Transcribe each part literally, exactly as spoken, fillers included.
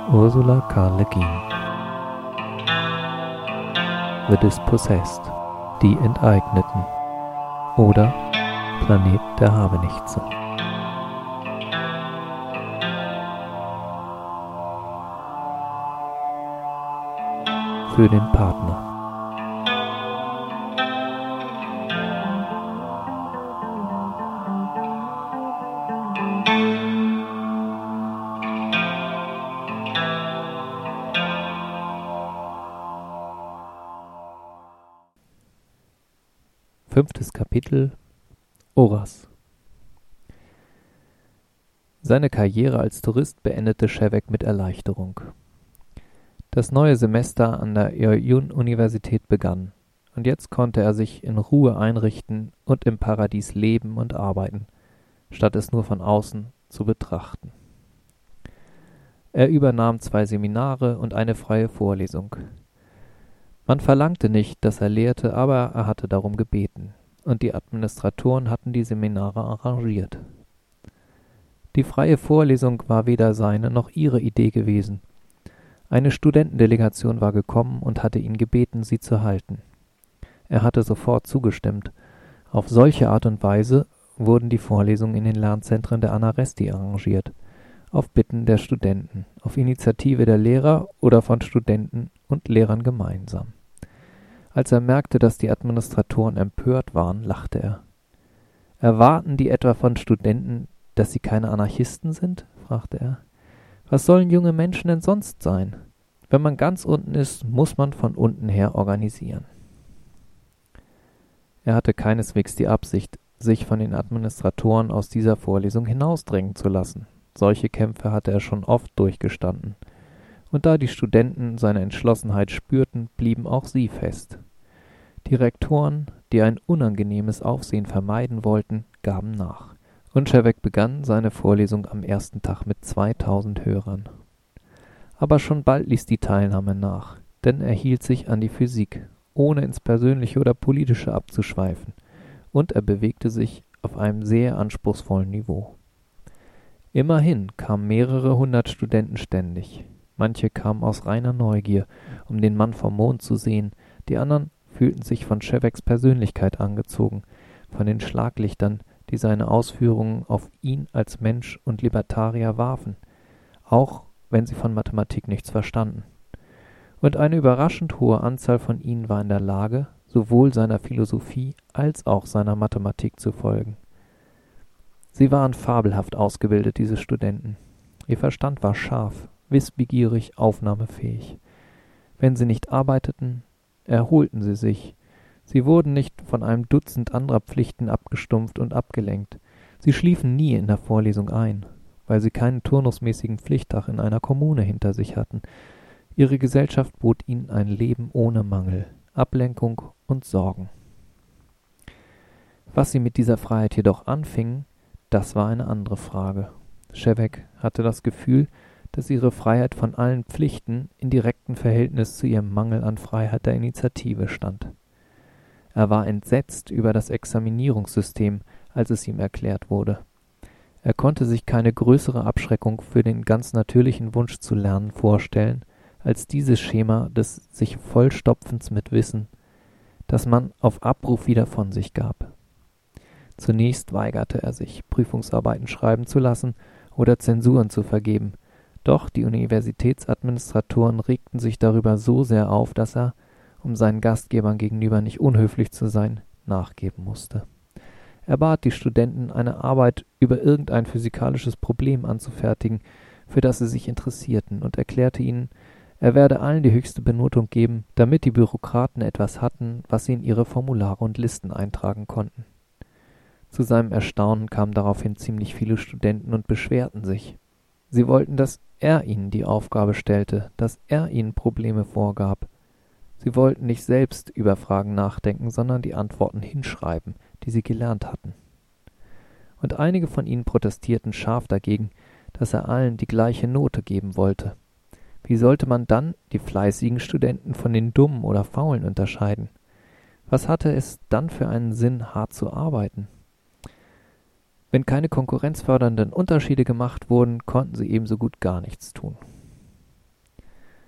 Ursula K. Le Guin. The Dispossessed, die Enteigneten oder Planet der Habenichtse. Für den Partner. Fünftes Kapitel: Oras. Seine Karriere als Tourist beendete Shevek mit Erleichterung. Das neue Semester an der Aarjun-Universität begann, und jetzt konnte er sich in Ruhe einrichten und im Paradies leben und arbeiten, statt es nur von außen zu betrachten. Er übernahm zwei Seminare und eine freie Vorlesung. Man verlangte nicht, dass er lehrte, aber er hatte darum gebeten, und die Administratoren hatten die Seminare arrangiert. Die freie Vorlesung war weder seine noch ihre Idee gewesen. Eine Studentendelegation war gekommen und hatte ihn gebeten, sie zu halten. Er hatte sofort zugestimmt. Auf solche Art und Weise wurden die Vorlesungen in den Lernzentren der Anaresti arrangiert, auf Bitten der Studenten, auf Initiative der Lehrer oder von Studenten und Lehrern gemeinsam. Als er merkte, dass die Administratoren empört waren, lachte er. »Erwarten die etwa von Studenten, dass sie keine Anarchisten sind?« fragte er. »Was sollen junge Menschen denn sonst sein? Wenn man ganz unten ist, muss man von unten her organisieren.« Er hatte keineswegs die Absicht, sich von den Administratoren aus dieser Vorlesung hinausdrängen zu lassen. Solche Kämpfe hatte er schon oft durchgestanden. Und da die Studenten seine Entschlossenheit spürten, blieben auch sie fest. Die Rektoren, die ein unangenehmes Aufsehen vermeiden wollten, gaben nach, und Shevek begann seine Vorlesung am ersten Tag mit zweitausend Hörern. Aber schon bald ließ die Teilnahme nach, denn er hielt sich an die Physik, ohne ins Persönliche oder Politische abzuschweifen, und er bewegte sich auf einem sehr anspruchsvollen Niveau. Immerhin kamen mehrere hundert Studenten ständig. Manche kamen aus reiner Neugier, um den Mann vom Mond zu sehen, die anderen fühlten sich von Sheveks Persönlichkeit angezogen, von den Schlaglichtern, die seine Ausführungen auf ihn als Mensch und Libertarier warfen, auch wenn sie von Mathematik nichts verstanden. Und eine überraschend hohe Anzahl von ihnen war in der Lage, sowohl seiner Philosophie als auch seiner Mathematik zu folgen. Sie waren fabelhaft ausgebildet, diese Studenten. Ihr Verstand war scharf, wissbegierig, aufnahmefähig. Wenn sie nicht arbeiteten, erholten sie sich. Sie wurden nicht von einem Dutzend anderer Pflichten abgestumpft und abgelenkt. Sie schliefen nie in der Vorlesung ein, weil sie keinen turnusmäßigen Pflichttag in einer Kommune hinter sich hatten. Ihre Gesellschaft bot ihnen ein Leben ohne Mangel, Ablenkung und Sorgen. Was sie mit dieser Freiheit jedoch anfingen, das war eine andere Frage. Shevek hatte das Gefühl, dass ihre Freiheit von allen Pflichten in direktem Verhältnis zu ihrem Mangel an Freiheit der Initiative stand. Er war entsetzt über das Examinierungssystem, als es ihm erklärt wurde. Er konnte sich keine größere Abschreckung für den ganz natürlichen Wunsch zu lernen vorstellen, als dieses Schema des sich Vollstopfens mit Wissen, das man auf Abruf wieder von sich gab. Zunächst weigerte er sich, Prüfungsarbeiten schreiben zu lassen oder Zensuren zu vergeben, doch die Universitätsadministratoren regten sich darüber so sehr auf, dass er, um seinen Gastgebern gegenüber nicht unhöflich zu sein, nachgeben musste. Er bat die Studenten, eine Arbeit über irgendein physikalisches Problem anzufertigen, für das sie sich interessierten, und erklärte ihnen, er werde allen die höchste Benotung geben, damit die Bürokraten etwas hatten, was sie in ihre Formulare und Listen eintragen konnten. Zu seinem Erstaunen kamen daraufhin ziemlich viele Studenten und beschwerten sich. Sie wollten, dass er ihnen die Aufgabe stellte, dass er ihnen Probleme vorgab. Sie wollten nicht selbst über Fragen nachdenken, sondern die Antworten hinschreiben, die sie gelernt hatten. Und einige von ihnen protestierten scharf dagegen, dass er allen die gleiche Note geben wollte. Wie sollte man dann die fleißigen Studenten von den Dummen oder Faulen unterscheiden? Was hatte es dann für einen Sinn, hart zu arbeiten? Wenn keine konkurrenzfördernden Unterschiede gemacht wurden, konnten sie ebenso gut gar nichts tun.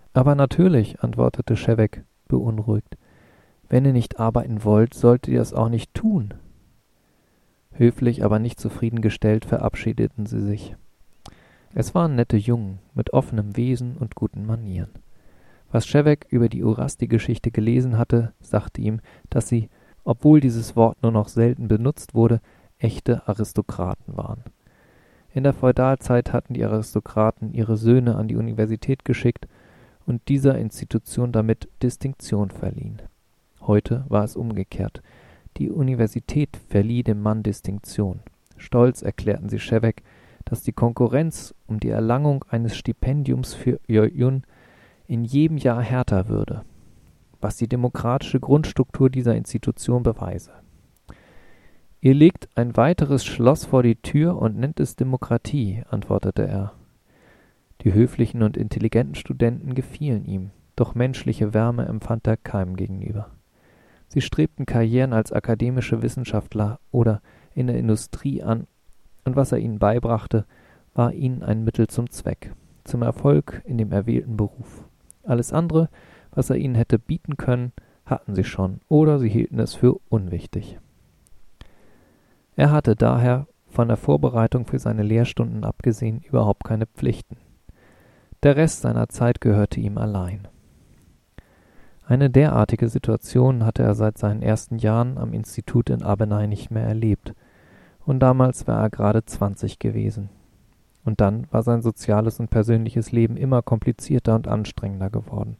Aber natürlich, antwortete Schevek beunruhigt. Wenn ihr nicht arbeiten wollt, solltet ihr es auch nicht tun. Höflich, aber nicht zufriedengestellt, verabschiedeten sie sich. Es waren nette Jungen, mit offenem Wesen und guten Manieren. Was Schevek über die Urasti-Geschichte gelesen hatte, sagte ihm, dass sie, obwohl dieses Wort nur noch selten benutzt wurde, echte Aristokraten waren. In der Feudalzeit hatten die Aristokraten ihre Söhne an die Universität geschickt und dieser Institution damit Distinktion verliehen. Heute war es umgekehrt. Die Universität verlieh dem Mann Distinktion. Stolz erklärten sie Schevek, dass die Konkurrenz um die Erlangung eines Stipendiums für Yeoyun in jedem Jahr härter würde, was die demokratische Grundstruktur dieser Institution beweise. »Ihr legt ein weiteres Schloss vor die Tür und nennt es Demokratie«, antwortete er. Die höflichen und intelligenten Studenten gefielen ihm, doch menschliche Wärme empfand er keinem gegenüber. Sie strebten Karrieren als akademische Wissenschaftler oder in der Industrie an, und was er ihnen beibrachte, war ihnen ein Mittel zum Zweck, zum Erfolg in dem erwählten Beruf. Alles andere, was er ihnen hätte bieten können, hatten sie schon, oder sie hielten es für unwichtig. Er hatte daher, von der Vorbereitung für seine Lehrstunden abgesehen, überhaupt keine Pflichten. Der Rest seiner Zeit gehörte ihm allein. Eine derartige Situation hatte er seit seinen ersten Jahren am Institut in Abenai nicht mehr erlebt, und damals war er gerade zwanzig gewesen. Und dann war sein soziales und persönliches Leben immer komplizierter und anstrengender geworden.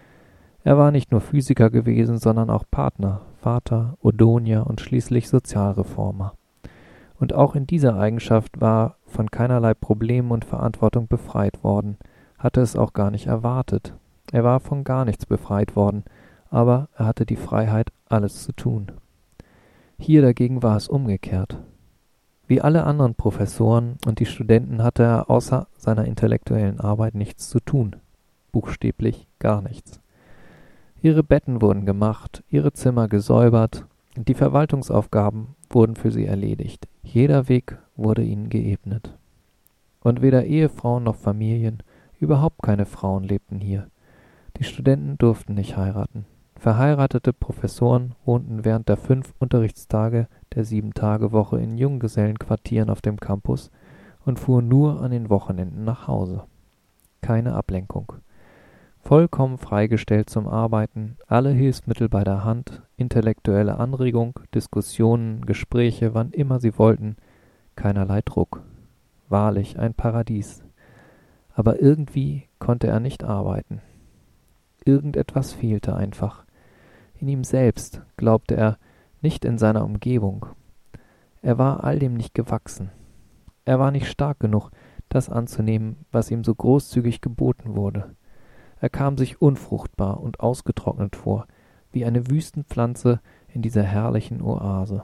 Er war nicht nur Physiker gewesen, sondern auch Partner, Vater, Odonier und schließlich Sozialreformer. Und auch in dieser Eigenschaft war er von keinerlei Problemen und Verantwortung befreit worden, hatte es auch gar nicht erwartet. Er war von gar nichts befreit worden, aber er hatte die Freiheit, alles zu tun. Hier dagegen war es umgekehrt. Wie alle anderen Professoren und die Studenten hatte er außer seiner intellektuellen Arbeit nichts zu tun, buchstäblich gar nichts. Ihre Betten wurden gemacht, ihre Zimmer gesäubert, und die Verwaltungsaufgaben wurden für sie erledigt. Jeder Weg wurde ihnen geebnet. Und weder Ehefrauen noch Familien, überhaupt keine Frauen lebten hier. Die Studenten durften nicht heiraten. Verheiratete Professoren wohnten während der fünf Unterrichtstage der Sieben-Tage-Woche in Junggesellenquartieren auf dem Campus und fuhren nur an den Wochenenden nach Hause. Keine Ablenkung. Vollkommen freigestellt zum Arbeiten, alle Hilfsmittel bei der Hand, intellektuelle Anregung, Diskussionen, Gespräche, wann immer sie wollten, keinerlei Druck. Wahrlich ein Paradies. Aber irgendwie konnte er nicht arbeiten. Irgendetwas fehlte einfach. In ihm selbst, glaubte er, nicht in seiner Umgebung. Er war all dem nicht gewachsen. Er war nicht stark genug, das anzunehmen, was ihm so großzügig geboten wurde. Er kam sich unfruchtbar und ausgetrocknet vor, wie eine Wüstenpflanze in dieser herrlichen Oase.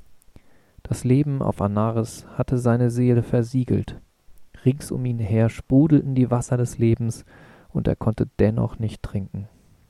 Das Leben auf Anaris hatte seine Seele versiegelt. Rings um ihn her sprudelten die Wasser des Lebens, und er konnte dennoch nicht trinken.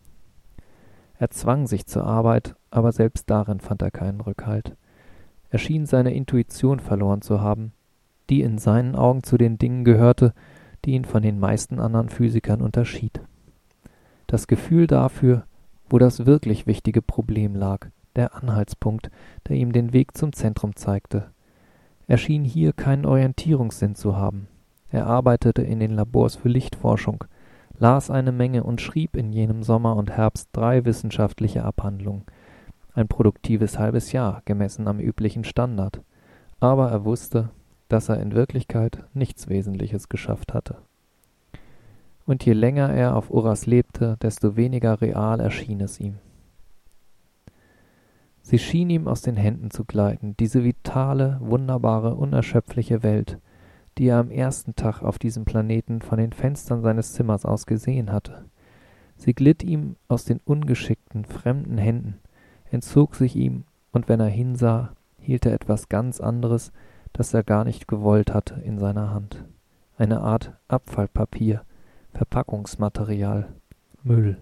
Er zwang sich zur Arbeit, aber selbst darin fand er keinen Rückhalt. Er schien seine Intuition verloren zu haben, die in seinen Augen zu den Dingen gehörte, die ihn von den meisten anderen Physikern unterschied. Das Gefühl dafür, wo das wirklich wichtige Problem lag, der Anhaltspunkt, der ihm den Weg zum Zentrum zeigte. Er schien hier keinen Orientierungssinn zu haben. Er arbeitete in den Labors für Lichtforschung, las eine Menge und schrieb in jenem Sommer und Herbst drei wissenschaftliche Abhandlungen. Ein produktives halbes Jahr, gemessen am üblichen Standard. Aber er wusste, dass er in Wirklichkeit nichts Wesentliches geschafft hatte. Und je länger er auf Uras lebte, desto weniger real erschien es ihm. Sie schien ihm aus den Händen zu gleiten, diese vitale, wunderbare, unerschöpfliche Welt, die er am ersten Tag auf diesem Planeten von den Fenstern seines Zimmers aus gesehen hatte. Sie glitt ihm aus den ungeschickten, fremden Händen, entzog sich ihm, und wenn er hinsah, hielt er etwas ganz anderes, das er gar nicht gewollt hatte, in seiner Hand. Eine Art Abfallpapier, Verpackungsmaterial, Müll.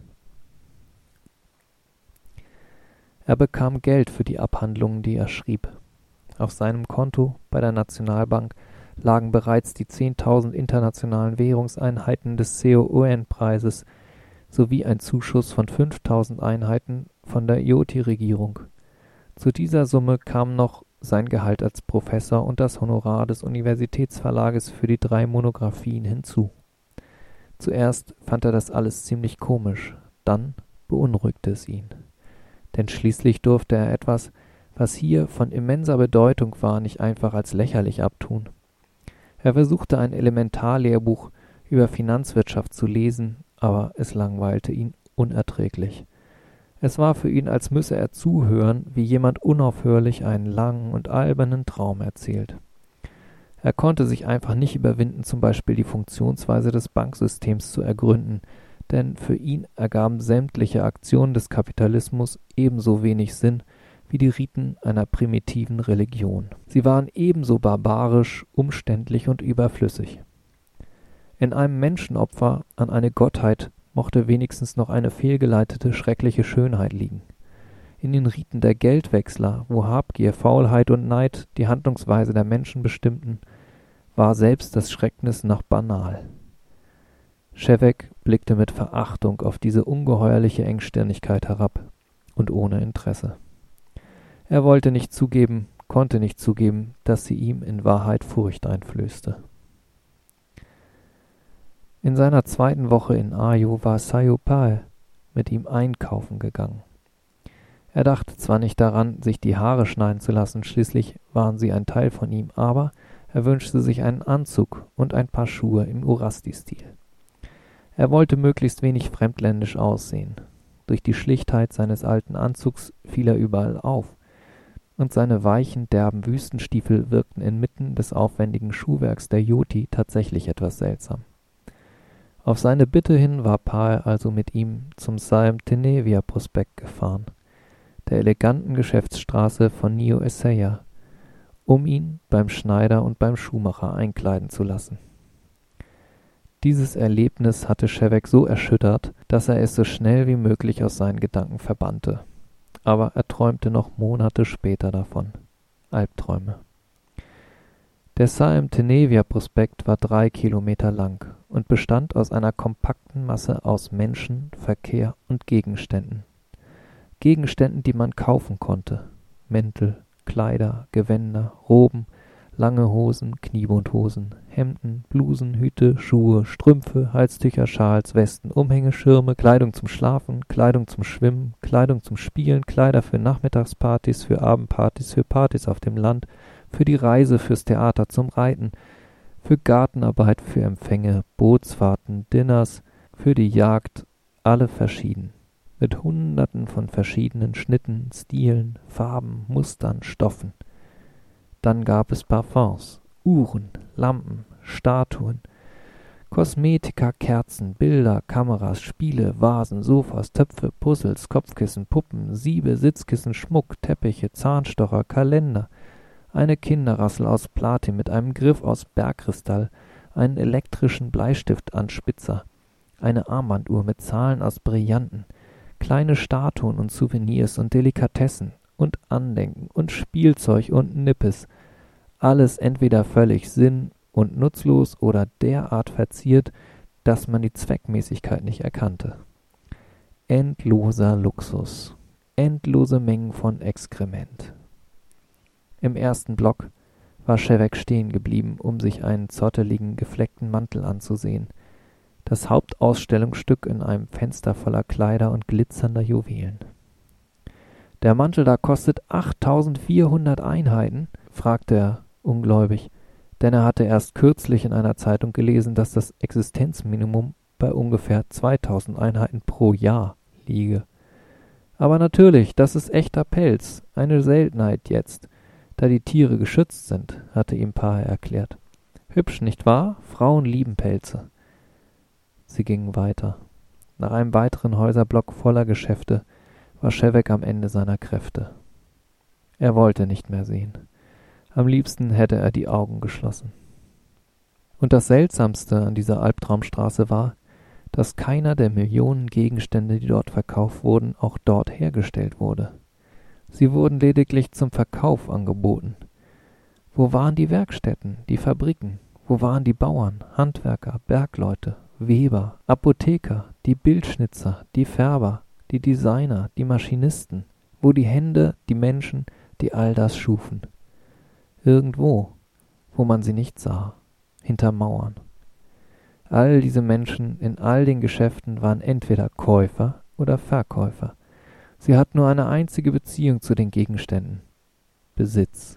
Er bekam Geld für die Abhandlungen, die er schrieb. Auf seinem Konto bei der Nationalbank lagen bereits die zehntausend internationalen Währungseinheiten des C O O N-Preises, sowie ein Zuschuss von fünftausend Einheiten von der Ioti-Regierung. Zu dieser Summe kam noch sein Gehalt als Professor und das Honorar des Universitätsverlages für die drei Monographien hinzu. Zuerst fand er das alles ziemlich komisch, dann beunruhigte es ihn. Denn schließlich durfte er etwas, was hier von immenser Bedeutung war, nicht einfach als lächerlich abtun. Er versuchte ein Elementarlehrbuch über Finanzwirtschaft zu lesen, aber es langweilte ihn unerträglich. Es war für ihn, als müsse er zuhören, wie jemand unaufhörlich einen langen und albernen Traum erzählt. Er konnte sich einfach nicht überwinden, zum Beispiel die Funktionsweise des Banksystems zu ergründen, denn für ihn ergaben sämtliche Aktionen des Kapitalismus ebenso wenig Sinn wie die Riten einer primitiven Religion. Sie waren ebenso barbarisch, umständlich und überflüssig. In einem Menschenopfer an eine Gottheit mochte wenigstens noch eine fehlgeleitete, schreckliche Schönheit liegen. In den Riten der Geldwechsler, wo Habgier, Faulheit und Neid die Handlungsweise der Menschen bestimmten, war selbst das Schrecknis noch banal. Ševec blickte mit Verachtung auf diese ungeheuerliche Engstirnigkeit herab und ohne Interesse. Er wollte nicht zugeben, konnte nicht zugeben, dass sie ihm in Wahrheit Furcht einflößte. In seiner zweiten Woche in Ajo war Sayopal mit ihm einkaufen gegangen. Er dachte zwar nicht daran, sich die Haare schneiden zu lassen, schließlich waren sie ein Teil von ihm, aber er wünschte sich einen Anzug und ein paar Schuhe im Urasti-Stil. Er wollte möglichst wenig fremdländisch aussehen. Durch die Schlichtheit seines alten Anzugs fiel er überall auf, und seine weichen, derben Wüstenstiefel wirkten inmitten des aufwendigen Schuhwerks der Ioti tatsächlich etwas seltsam. Auf seine Bitte hin war Pal also mit ihm zum Salm-Tenevia-Prospekt gefahren, der eleganten Geschäftsstraße von Neo Esseia, um ihn beim Schneider und beim Schuhmacher einkleiden zu lassen. Dieses Erlebnis hatte Ševec so erschüttert, dass er es so schnell wie möglich aus seinen Gedanken verbannte. Aber er träumte noch Monate später davon. Albträume. Der Salm-Tenevia-Prospekt war drei Kilometer lang und bestand aus einer kompakten Masse aus Menschen, Verkehr und Gegenständen. Gegenständen, die man kaufen konnte. Mäntel, Kleider, Gewänder, Roben, lange Hosen, Kniebundhosen, Hemden, Blusen, Hüte, Schuhe, Strümpfe, Halstücher, Schals, Westen, Umhänge, Schirme, Kleidung zum Schlafen, Kleidung zum Schwimmen, Kleidung zum Spielen, Kleider für Nachmittagspartys, für Abendpartys, für Partys auf dem Land, für die Reise, fürs Theater, zum Reiten, für Gartenarbeit, für Empfänge, Bootsfahrten, Dinners, für die Jagd, alle verschieden. Mit Hunderten von verschiedenen Schnitten, Stilen, Farben, Mustern, Stoffen. Dann gab es Parfums, Uhren, Lampen, Statuen, Kosmetika, Kerzen, Bilder, Kameras, Spiele, Vasen, Sofas, Töpfe, Puzzles, Kopfkissen, Puppen, Siebe, Sitzkissen, Schmuck, Teppiche, Zahnstocher, Kalender, eine Kinderrassel aus Platin mit einem Griff aus Bergkristall, einen elektrischen Bleistiftanspitzer, eine Armbanduhr mit Zahlen aus Brillanten, kleine Statuen und Souvenirs und Delikatessen und Andenken und Spielzeug und Nippes, alles entweder völlig sinn- und nutzlos oder derart verziert, dass man die Zweckmäßigkeit nicht erkannte. Endloser Luxus, endlose Mengen von Exkrement. Im ersten Block war Ševec stehen geblieben, um sich einen zotteligen, gefleckten Mantel anzusehen, das Hauptausstellungsstück in einem Fenster voller Kleider und glitzernder Juwelen. »Der Mantel da kostet achttausendvierhundert Einheiten?« fragte er ungläubig, denn er hatte erst kürzlich in einer Zeitung gelesen, dass das Existenzminimum bei ungefähr zweitausend Einheiten pro Jahr liege. »Aber natürlich, das ist echter Pelz, eine Seltenheit jetzt, da die Tiere geschützt sind«, hatte ihm Pal erklärt. »Hübsch, nicht wahr? Frauen lieben Pelze.« Sie gingen weiter. Nach einem weiteren Häuserblock voller Geschäfte war Ševec am Ende seiner Kräfte. Er wollte nicht mehr sehen. Am liebsten hätte er die Augen geschlossen. Und das Seltsamste an dieser Albtraumstraße war, dass keiner der Millionen Gegenstände, die dort verkauft wurden, auch dort hergestellt wurde. Sie wurden lediglich zum Verkauf angeboten. Wo waren die Werkstätten, die Fabriken? Wo waren die Bauern, Handwerker, Bergleute, Weber, Apotheker, die Bildschnitzer, die Färber, die Designer, die Maschinisten, wo die Hände, die Menschen, die all das schufen. Irgendwo, wo man sie nicht sah, hinter Mauern. All diese Menschen in all den Geschäften waren entweder Käufer oder Verkäufer. Sie hatten nur eine einzige Beziehung zu den Gegenständen: Besitz.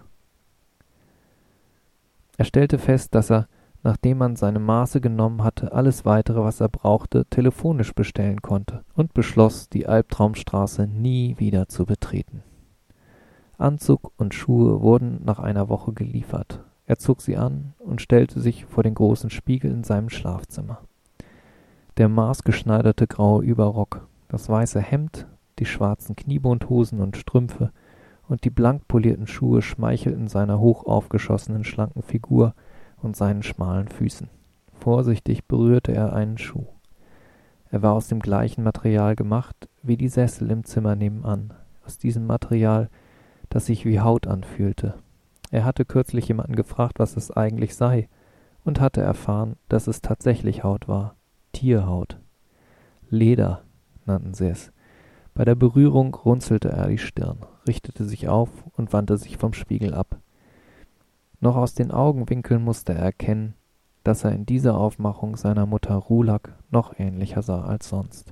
Er stellte fest, dass er, nachdem man seine Maße genommen hatte, alles Weitere, was er brauchte, telefonisch bestellen konnte und beschloss, die Albtraumstraße nie wieder zu betreten. Anzug und Schuhe wurden nach einer Woche geliefert. Er zog sie an und stellte sich vor den großen Spiegel in seinem Schlafzimmer. Der maßgeschneiderte graue Überrock, das weiße Hemd, die schwarzen Kniebundhosen und Strümpfe und die blank polierten Schuhe schmeichelten seiner hoch aufgeschossenen, schlanken Figur und seinen schmalen Füßen. Vorsichtig berührte er einen Schuh. Er war aus dem gleichen Material gemacht wie die Sessel im Zimmer nebenan, aus diesem Material, das sich wie Haut anfühlte. Er hatte kürzlich jemanden gefragt, was es eigentlich sei, und hatte erfahren, dass es tatsächlich Haut war. Tierhaut. Leder nannten sie es. Bei der Berührung runzelte er die Stirn, richtete sich auf und wandte sich vom Spiegel ab. Noch aus den Augenwinkeln musste er erkennen, dass er in dieser Aufmachung seiner Mutter Rulak noch ähnlicher sah als sonst.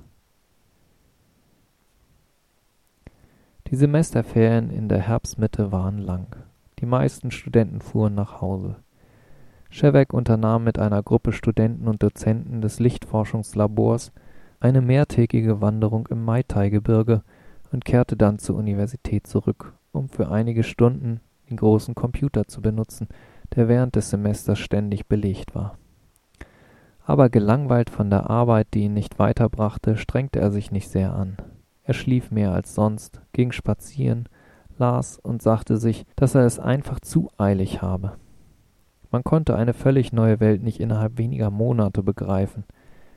Die Semesterferien in der Herbstmitte waren lang. Die meisten Studenten fuhren nach Hause. Ševec unternahm mit einer Gruppe Studenten und Dozenten des Lichtforschungslabors eine mehrtägige Wanderung im Maitai-Gebirge und kehrte dann zur Universität zurück, um für einige Stunden den großen Computer zu benutzen, der während des Semesters ständig belegt war. Aber gelangweilt von der Arbeit, die ihn nicht weiterbrachte, strengte er sich nicht sehr an. Er schlief mehr als sonst, ging spazieren, las und sagte sich, dass er es einfach zu eilig habe. Man konnte eine völlig neue Welt nicht innerhalb weniger Monate begreifen.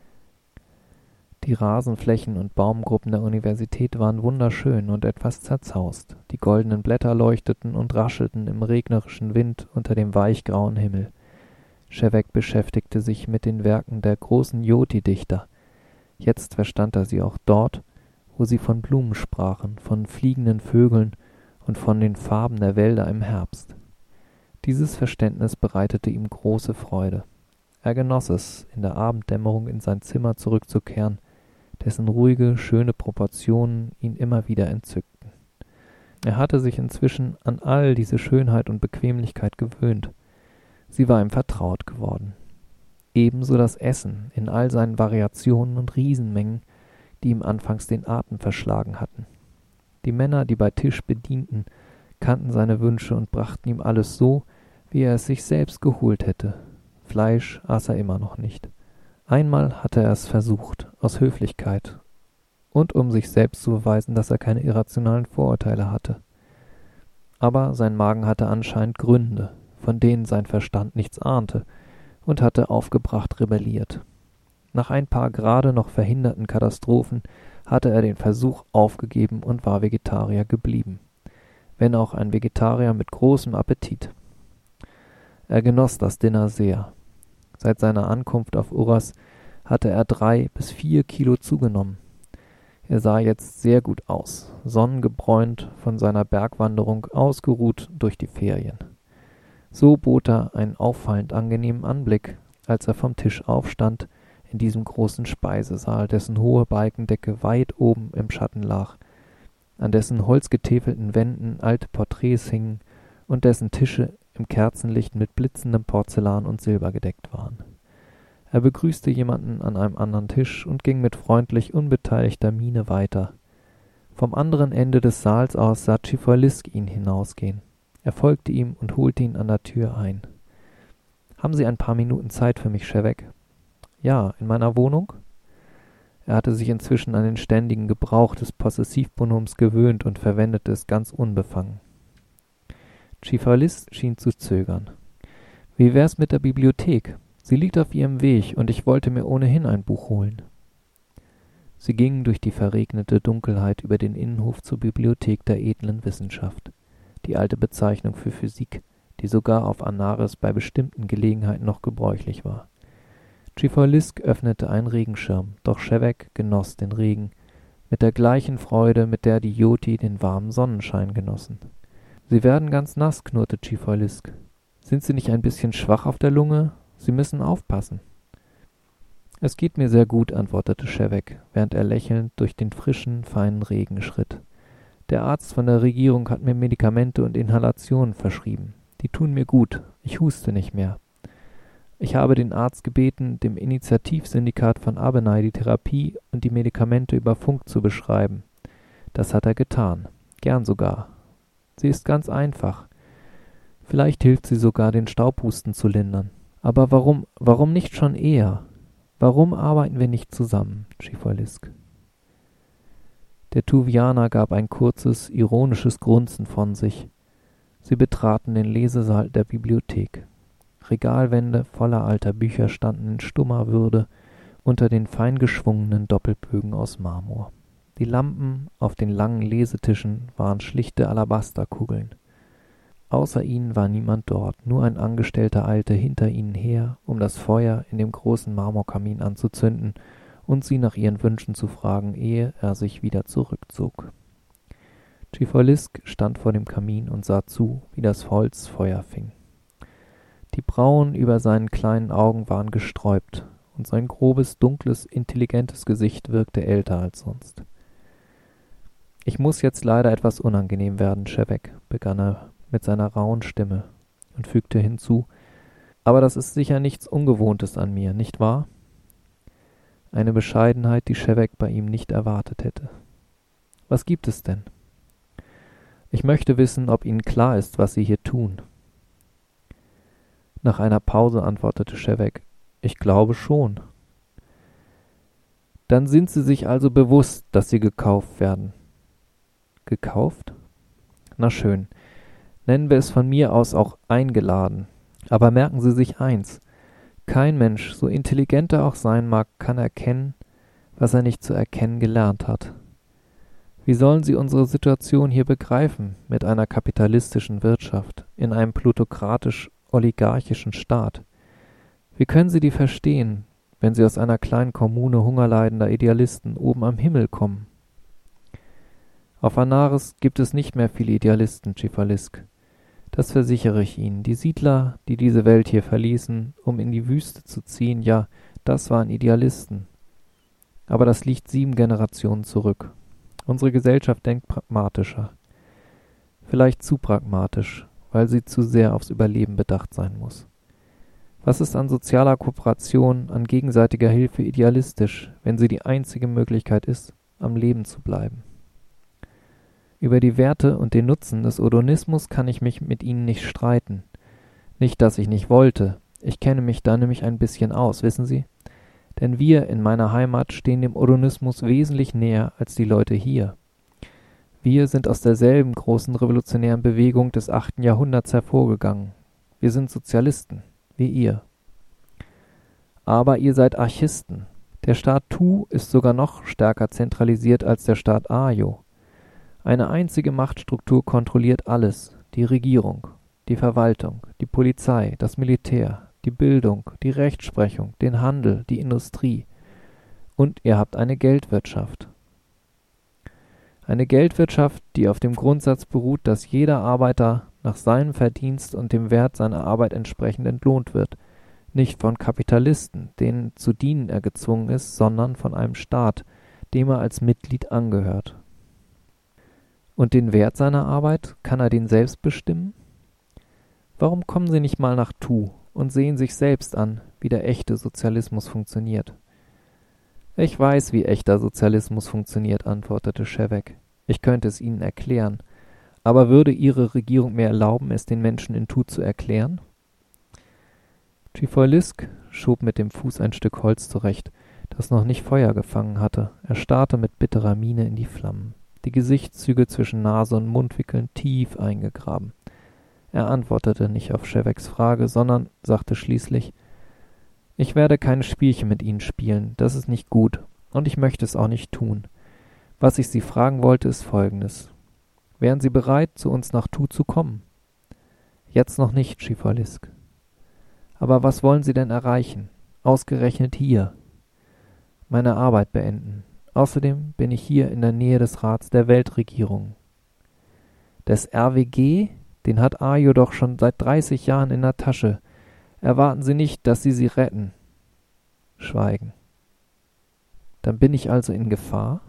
Die Rasenflächen und Baumgruppen der Universität waren wunderschön und etwas zerzaust. Die goldenen Blätter leuchteten und raschelten im regnerischen Wind unter dem weichgrauen Himmel. Ševec beschäftigte sich mit den Werken der großen Joti-Dichter. Jetzt verstand er sie auch dort, wo sie von Blumen sprachen, von fliegenden Vögeln und von den Farben der Wälder im Herbst. Dieses Verständnis bereitete ihm große Freude. Er genoss es, in der Abenddämmerung in sein Zimmer zurückzukehren, dessen ruhige, schöne Proportionen ihn immer wieder entzückten. Er hatte sich inzwischen an all diese Schönheit und Bequemlichkeit gewöhnt. Sie war ihm vertraut geworden. Ebenso das Essen in all seinen Variationen und Riesenmengen, die ihm anfangs den Atem verschlagen hatten. Die Männer, die bei Tisch bedienten, kannten seine Wünsche und brachten ihm alles so, wie er es sich selbst geholt hätte. Fleisch aß er immer noch nicht. Einmal hatte er es versucht, aus Höflichkeit und um sich selbst zu beweisen, dass er keine irrationalen Vorurteile hatte. Aber sein Magen hatte anscheinend Gründe, von denen sein Verstand nichts ahnte, und hatte aufgebracht rebelliert. Nach ein paar gerade noch verhinderten Katastrophen hatte er den Versuch aufgegeben und war Vegetarier geblieben, wenn auch ein Vegetarier mit großem Appetit. Er genoss das Dinner sehr. Seit seiner Ankunft auf Uras hatte er drei bis vier Kilo zugenommen. Er sah jetzt sehr gut aus, sonnengebräunt von seiner Bergwanderung, ausgeruht durch die Ferien. So bot er einen auffallend angenehmen Anblick, als er vom Tisch aufstand, in diesem großen Speisesaal, dessen hohe Balkendecke weit oben im Schatten lag, an dessen holzgetäfelten Wänden alte Porträts hingen und dessen Tische im Kerzenlicht mit blitzendem Porzellan und Silber gedeckt waren. Er begrüßte jemanden an einem anderen Tisch und ging mit freundlich unbeteiligter Miene weiter. Vom anderen Ende des Saals aus sah Čifailsky ihn hinausgehen. Er folgte ihm und holte ihn an der Tür ein. »Haben Sie ein paar Minuten Zeit für mich, Ševec?« »Ja, in meiner Wohnung?« Er hatte sich inzwischen an den ständigen Gebrauch des Possessivpronoms gewöhnt und verwendete es ganz unbefangen. Čifailsky schien zu zögern. »Wie wär's mit der Bibliothek? Sie liegt auf Ihrem Weg, und ich wollte mir ohnehin ein Buch holen.« Sie gingen durch die verregnete Dunkelheit über den Innenhof zur Bibliothek der edlen Wissenschaft, die alte Bezeichnung für Physik, die sogar auf Anaris bei bestimmten Gelegenheiten noch gebräuchlich war. Tschifolisk öffnete einen Regenschirm, doch Ševek genoss den Regen mit der gleichen Freude, mit der die Joti den warmen Sonnenschein genossen. »Sie werden ganz nass«, knurrte Tschifolisk. »Sind Sie nicht ein bisschen schwach auf der Lunge? Sie müssen aufpassen.« »Es geht mir sehr gut«, antwortete Ševek, während er lächelnd durch den frischen, feinen Regen schritt. »Der Arzt von der Regierung hat mir Medikamente und Inhalationen verschrieben. Die tun mir gut. Ich huste nicht mehr. Ich habe den Arzt gebeten, dem Initiativsyndikat von Abenai die Therapie und die Medikamente über Funk zu beschreiben. Das hat er getan. Gern sogar. Sie ist ganz einfach. Vielleicht hilft sie sogar, den Staubhusten zu lindern. Aber warum, warum nicht schon eher? Warum arbeiten wir nicht zusammen, Tschifolisk?« Der Tuvianer gab ein kurzes, ironisches Grunzen von sich. Sie betraten den Lesesaal der Bibliothek. Regalwände voller alter Bücher standen in stummer Würde unter den fein geschwungenen Doppelbögen aus Marmor. Die Lampen auf den langen Lesetischen waren schlichte Alabasterkugeln. Außer ihnen war niemand dort, nur ein Angestellter eilte hinter ihnen her, um das Feuer in dem großen Marmorkamin anzuzünden und sie nach ihren Wünschen zu fragen, ehe er sich wieder zurückzog. Tschifolisk stand vor dem Kamin und sah zu, wie das Holz Feuer fing. Die Brauen über seinen kleinen Augen waren gesträubt, und sein grobes, dunkles, intelligentes Gesicht wirkte älter als sonst. »Ich muss jetzt leider etwas unangenehm werden, Ševek«, begann er mit seiner rauen Stimme und fügte hinzu, »aber das ist sicher nichts Ungewohntes an mir, nicht wahr?« Eine Bescheidenheit, die Ševek bei ihm nicht erwartet hätte. »Was gibt es denn?« »Ich möchte wissen, ob Ihnen klar ist, was Sie hier tun.« Nach einer Pause antwortete Ševek, »Ich glaube schon.« »Dann sind Sie sich also bewusst, dass Sie gekauft werden.« »Gekauft? Na schön. Nennen wir es von mir aus auch eingeladen. Aber merken Sie sich eins: Kein Mensch, so intelligent er auch sein mag, kann erkennen, was er nicht zu erkennen gelernt hat. Wie sollen Sie unsere Situation hier begreifen, mit einer kapitalistischen Wirtschaft, in einem plutokratisch-oligarchischen Staat? Wie können Sie die verstehen, wenn Sie aus einer kleinen Kommune hungerleidender Idealisten oben am Himmel kommen? Auf Anaris gibt es nicht mehr viele Idealisten, Tschifolisk. Das versichere ich Ihnen. Die Siedler, die diese Welt hier verließen, um in die Wüste zu ziehen, ja, das waren Idealisten. Aber das liegt sieben Generationen zurück. Unsere Gesellschaft denkt pragmatischer. Vielleicht zu pragmatisch, weil sie zu sehr aufs Überleben bedacht sein muss. Was ist an sozialer Kooperation, an gegenseitiger Hilfe idealistisch, wenn sie die einzige Möglichkeit ist, am Leben zu bleiben? Über die Werte und den Nutzen des Odonismus kann ich mich mit Ihnen nicht streiten. Nicht, dass ich nicht wollte. Ich kenne mich da nämlich ein bisschen aus, wissen Sie? Denn wir in meiner Heimat stehen dem Odonismus wesentlich näher als die Leute hier. Wir sind aus derselben großen revolutionären Bewegung des achten Jahrhunderts hervorgegangen. Wir sind Sozialisten, wie ihr. Aber ihr seid Archisten. Der Staat Tu ist sogar noch stärker zentralisiert als der Staat Ajo. Eine einzige Machtstruktur kontrolliert alles: die Regierung, die Verwaltung, die Polizei, das Militär, die Bildung, die Rechtsprechung, den Handel, die Industrie. Und ihr habt eine Geldwirtschaft. Eine Geldwirtschaft, die auf dem Grundsatz beruht, dass jeder Arbeiter nach seinem Verdienst und dem Wert seiner Arbeit entsprechend entlohnt wird, nicht von Kapitalisten, denen zu dienen er gezwungen ist, sondern von einem Staat, dem er als Mitglied angehört. Und den Wert seiner Arbeit, kann er den selbst bestimmen? Warum kommen Sie nicht mal nach Tu und sehen sich selbst an, wie der echte Sozialismus funktioniert? »Ich weiß, wie echter Sozialismus funktioniert«, antwortete Ševek. »Ich könnte es Ihnen erklären. Aber würde Ihre Regierung mir erlauben, es den Menschen in Tu zu erklären?« Tschifolisk schob mit dem Fuß ein Stück Holz zurecht, das noch nicht Feuer gefangen hatte. Er starrte mit bitterer Miene in die Flammen, die Gesichtszüge zwischen Nase und Mundwinkeln tief eingegraben. Er antwortete nicht auf Ševeks Frage, sondern sagte schließlich: »Ich werde keine Spielchen mit Ihnen spielen, das ist nicht gut, und ich möchte es auch nicht tun. Was ich Sie fragen wollte, ist Folgendes. Wären Sie bereit, zu uns nach Tu zu kommen?« »Jetzt noch nicht, Tschifolisk.« »Aber was wollen Sie denn erreichen? Ausgerechnet hier. Meine Arbeit beenden. Außerdem bin ich hier in der Nähe des Rats der Weltregierung. Des R W G? Den hat Ajo doch schon seit dreißig Jahren in der Tasche. Erwarten Sie nicht, dass Sie sie retten. Schweigen. Dann bin ich also in Gefahr?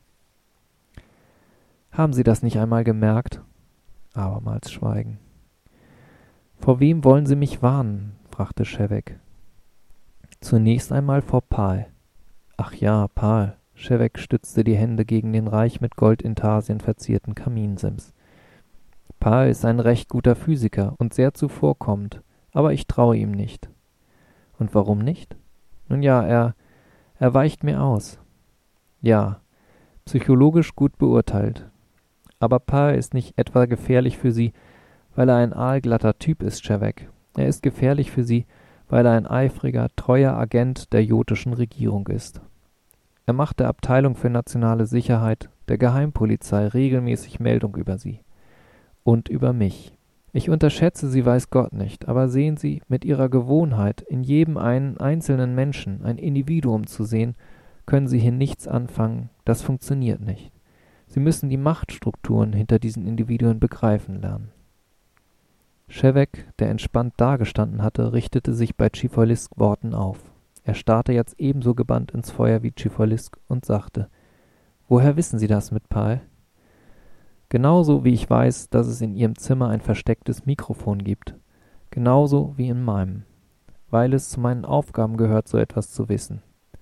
Haben Sie das nicht einmal gemerkt? Abermals Schweigen. Vor wem wollen Sie mich warnen? Fragte Shevek. Zunächst einmal vor Pal. Ach ja, Pal. Shevek stützte die Hände gegen den reich mit Goldintarsien verzierten Kaminsims. Pal ist ein recht guter Physiker und sehr zuvorkommend, aber ich traue ihm nicht. Und warum nicht? Nun ja, er, er weicht mir aus. Ja, psychologisch gut beurteilt. Aber Pal ist nicht etwa gefährlich für Sie, weil er ein aalglatter Typ ist, Shevek. Er ist gefährlich für Sie, weil er ein eifriger, treuer Agent der jotischen Regierung ist. Er macht der Abteilung für nationale Sicherheit, der Geheimpolizei, regelmäßig Meldung über Sie. Und über mich. Ich unterschätze Sie weiß Gott nicht, aber sehen Sie, mit Ihrer Gewohnheit, in jedem einen einzelnen Menschen ein Individuum zu sehen, können Sie hier nichts anfangen, das funktioniert nicht. Sie müssen die Machtstrukturen hinter diesen Individuen begreifen lernen. Shevek, der entspannt dagestanden hatte, richtete sich bei Tschifolisks Worten auf. Er starrte jetzt ebenso gebannt ins Feuer wie Tschifolisk und sagte: »Woher wissen Sie das mit Pal?« »Genauso wie ich weiß, dass es in Ihrem Zimmer ein verstecktes Mikrofon gibt. Genauso wie in meinem. Weil es zu meinen Aufgaben gehört, so etwas zu wissen.«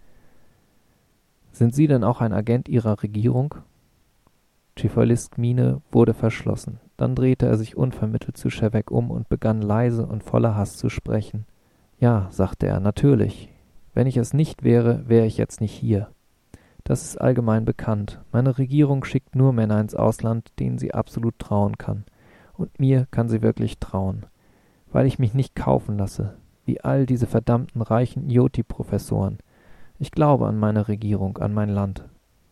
»Sind Sie denn auch ein Agent Ihrer Regierung?« Tschifolisks Miene wurde verschlossen. Dann drehte er sich unvermittelt zu Shevek um und begann leise und voller Hass zu sprechen. »Ja«, sagte er, »natürlich. Wenn ich es nicht wäre, wäre ich jetzt nicht hier. Das ist allgemein bekannt. Meine Regierung schickt nur Männer ins Ausland, denen sie absolut trauen kann. Und mir kann sie wirklich trauen. Weil ich mich nicht kaufen lasse, wie all diese verdammten reichen Joti-Professoren. Ich glaube an meine Regierung, an mein Land.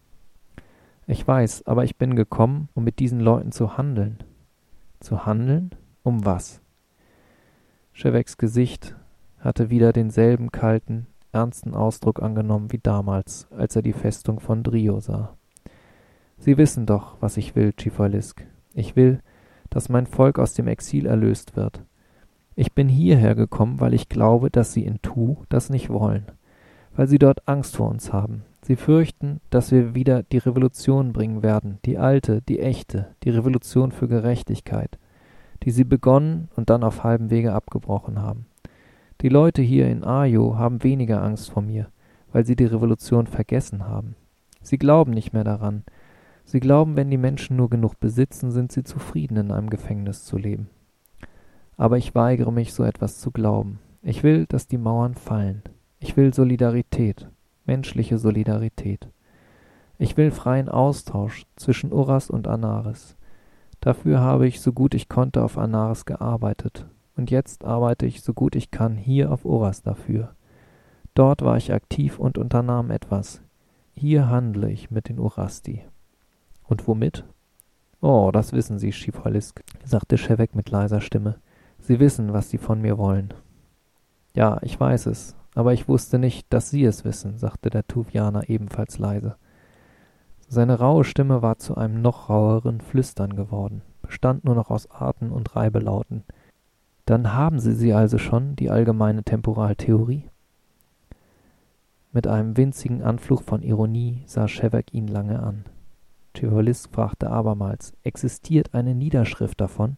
Ich weiß, aber ich bin gekommen, um mit diesen Leuten zu handeln.« »Zu handeln? Um was?« Sheveks Gesicht hatte wieder denselben kalten, ernsten Ausdruck angenommen wie damals, als er die Festung von Drio sah. »Sie wissen doch, was ich will, Tschifolisk. Ich will, dass mein Volk aus dem Exil erlöst wird. Ich bin hierher gekommen, weil ich glaube, dass Sie in Tu das nicht wollen. Weil Sie dort Angst vor uns haben. Sie fürchten, dass wir wieder die Revolution bringen werden, die alte, die echte, die Revolution für Gerechtigkeit, die Sie begonnen und dann auf halbem Wege abgebrochen haben. Die Leute hier in Ajo haben weniger Angst vor mir, weil sie die Revolution vergessen haben. Sie glauben nicht mehr daran. Sie glauben, wenn die Menschen nur genug besitzen, sind sie zufrieden, in einem Gefängnis zu leben. Aber ich weigere mich, so etwas zu glauben. Ich will, dass die Mauern fallen. Ich will Solidarität, menschliche Solidarität. Ich will freien Austausch zwischen Uras und Anaris. Dafür habe ich, so gut ich konnte, auf Anaris gearbeitet. Und jetzt arbeite ich, so gut ich kann, hier auf Uras dafür. Dort war ich aktiv und unternahm etwas. Hier handle ich mit den Urasti. Und womit? Oh, das wissen Sie, Tschifolisk, sagte Shevek mit leiser Stimme. Sie wissen, was Sie von mir wollen. Ja, ich weiß es, aber ich wusste nicht, dass Sie es wissen, sagte der Tuvianer ebenfalls leise. Seine raue Stimme war zu einem noch raueren Flüstern geworden, bestand nur noch aus Arten und Reibelauten. Dann haben Sie sie also schon, die allgemeine Temporaltheorie? Mit einem winzigen Anflug von Ironie sah Shevek ihn lange an. Tschifolisk fragte abermals, existiert eine Niederschrift davon?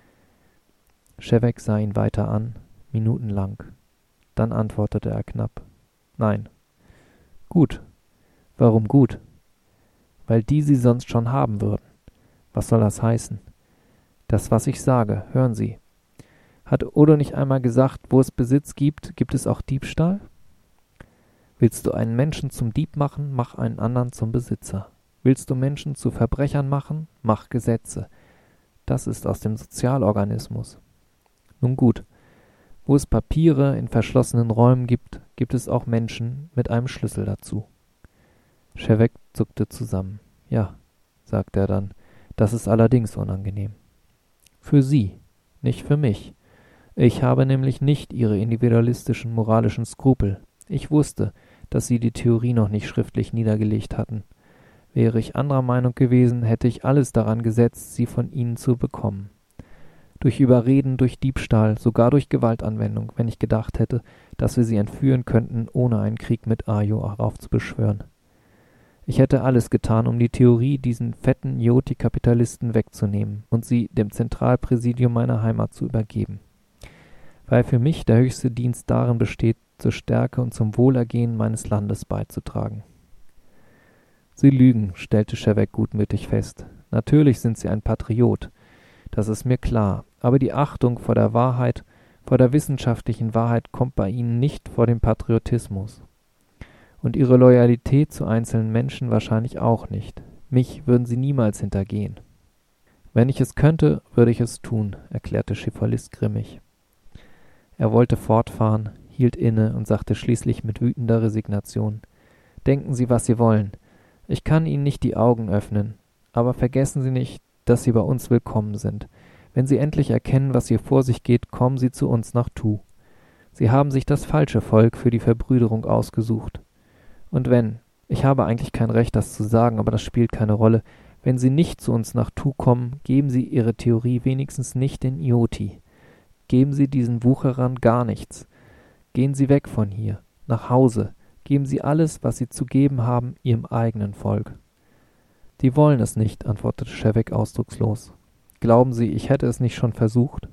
Shevek sah ihn weiter an, minutenlang. Dann antwortete er knapp, nein. Gut. Warum gut? Weil die sie sonst schon haben würden. Was soll das heißen? Das, was ich sage, hören Sie. Hat Odo nicht einmal gesagt, wo es Besitz gibt, gibt es auch Diebstahl? Willst du einen Menschen zum Dieb machen, mach einen anderen zum Besitzer. Willst du Menschen zu Verbrechern machen, mach Gesetze. Das ist aus dem Sozialorganismus. Nun gut, wo es Papiere in verschlossenen Räumen gibt, gibt es auch Menschen mit einem Schlüssel dazu. Shevek zuckte zusammen. Ja, sagte er dann, das ist allerdings unangenehm. Für Sie, nicht für mich. Ich habe nämlich nicht Ihre individualistischen moralischen Skrupel. Ich wusste, dass sie die Theorie noch nicht schriftlich niedergelegt hatten. Wäre ich anderer Meinung gewesen, hätte ich alles daran gesetzt, sie von ihnen zu bekommen. Durch Überreden, durch Diebstahl, sogar durch Gewaltanwendung, wenn ich gedacht hätte, dass wir sie entführen könnten, ohne einen Krieg mit Ajo heraufzubeschwören. Ich hätte alles getan, um die Theorie diesen fetten Jyoti-Kapitalisten wegzunehmen und sie dem Zentralpräsidium meiner Heimat zu übergeben. Weil für mich der höchste Dienst darin besteht, zur Stärke und zum Wohlergehen meines Landes beizutragen. Sie lügen, stellte Shevek gutmütig fest. Natürlich sind sie ein Patriot. Das ist mir klar, aber die Achtung vor der Wahrheit, vor der wissenschaftlichen Wahrheit kommt bei ihnen nicht vor dem Patriotismus. Und ihre Loyalität zu einzelnen Menschen wahrscheinlich auch nicht. Mich würden sie niemals hintergehen. Wenn ich es könnte, würde ich es tun, erklärte Cephalist grimmig. Er wollte fortfahren, hielt inne und sagte schließlich mit wütender Resignation: Denken Sie, was Sie wollen. Ich kann Ihnen nicht die Augen öffnen, aber vergessen Sie nicht, dass Sie bei uns willkommen sind. Wenn Sie endlich erkennen, was hier vor sich geht, kommen Sie zu uns nach Tu. Sie haben sich das falsche Volk für die Verbrüderung ausgesucht. Und wenn, ich habe eigentlich kein Recht, das zu sagen, aber das spielt keine Rolle, wenn Sie nicht zu uns nach Tu kommen, geben Sie Ihre Theorie wenigstens nicht den Jyoti. Geben Sie diesen Wucherern gar nichts. Gehen Sie weg von hier, nach Hause, geben Sie alles, was Sie zu geben haben, Ihrem eigenen Volk. Die wollen es nicht, antwortete Shevek ausdruckslos. Glauben Sie, ich hätte es nicht schon versucht?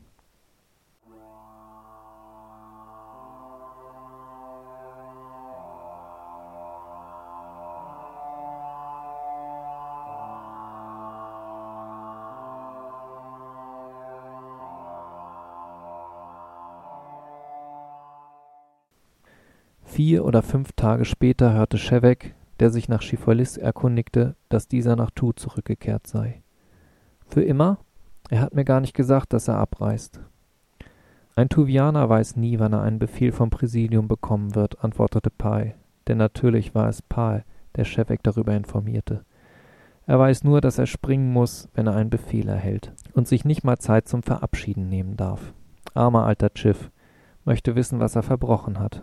Vier oder fünf Tage später hörte Shevek, der sich nach Cephalist erkundigte, dass dieser nach Tu zurückgekehrt sei. Für immer? Er hat mir gar nicht gesagt, dass er abreist. Ein Tuvianer weiß nie, wann er einen Befehl vom Präsidium bekommen wird, antwortete Pai, denn natürlich war es Pai, der Shevek darüber informierte. Er weiß nur, dass er springen muss, wenn er einen Befehl erhält und sich nicht mal Zeit zum Verabschieden nehmen darf. Armer alter Chief, möchte wissen, was er verbrochen hat.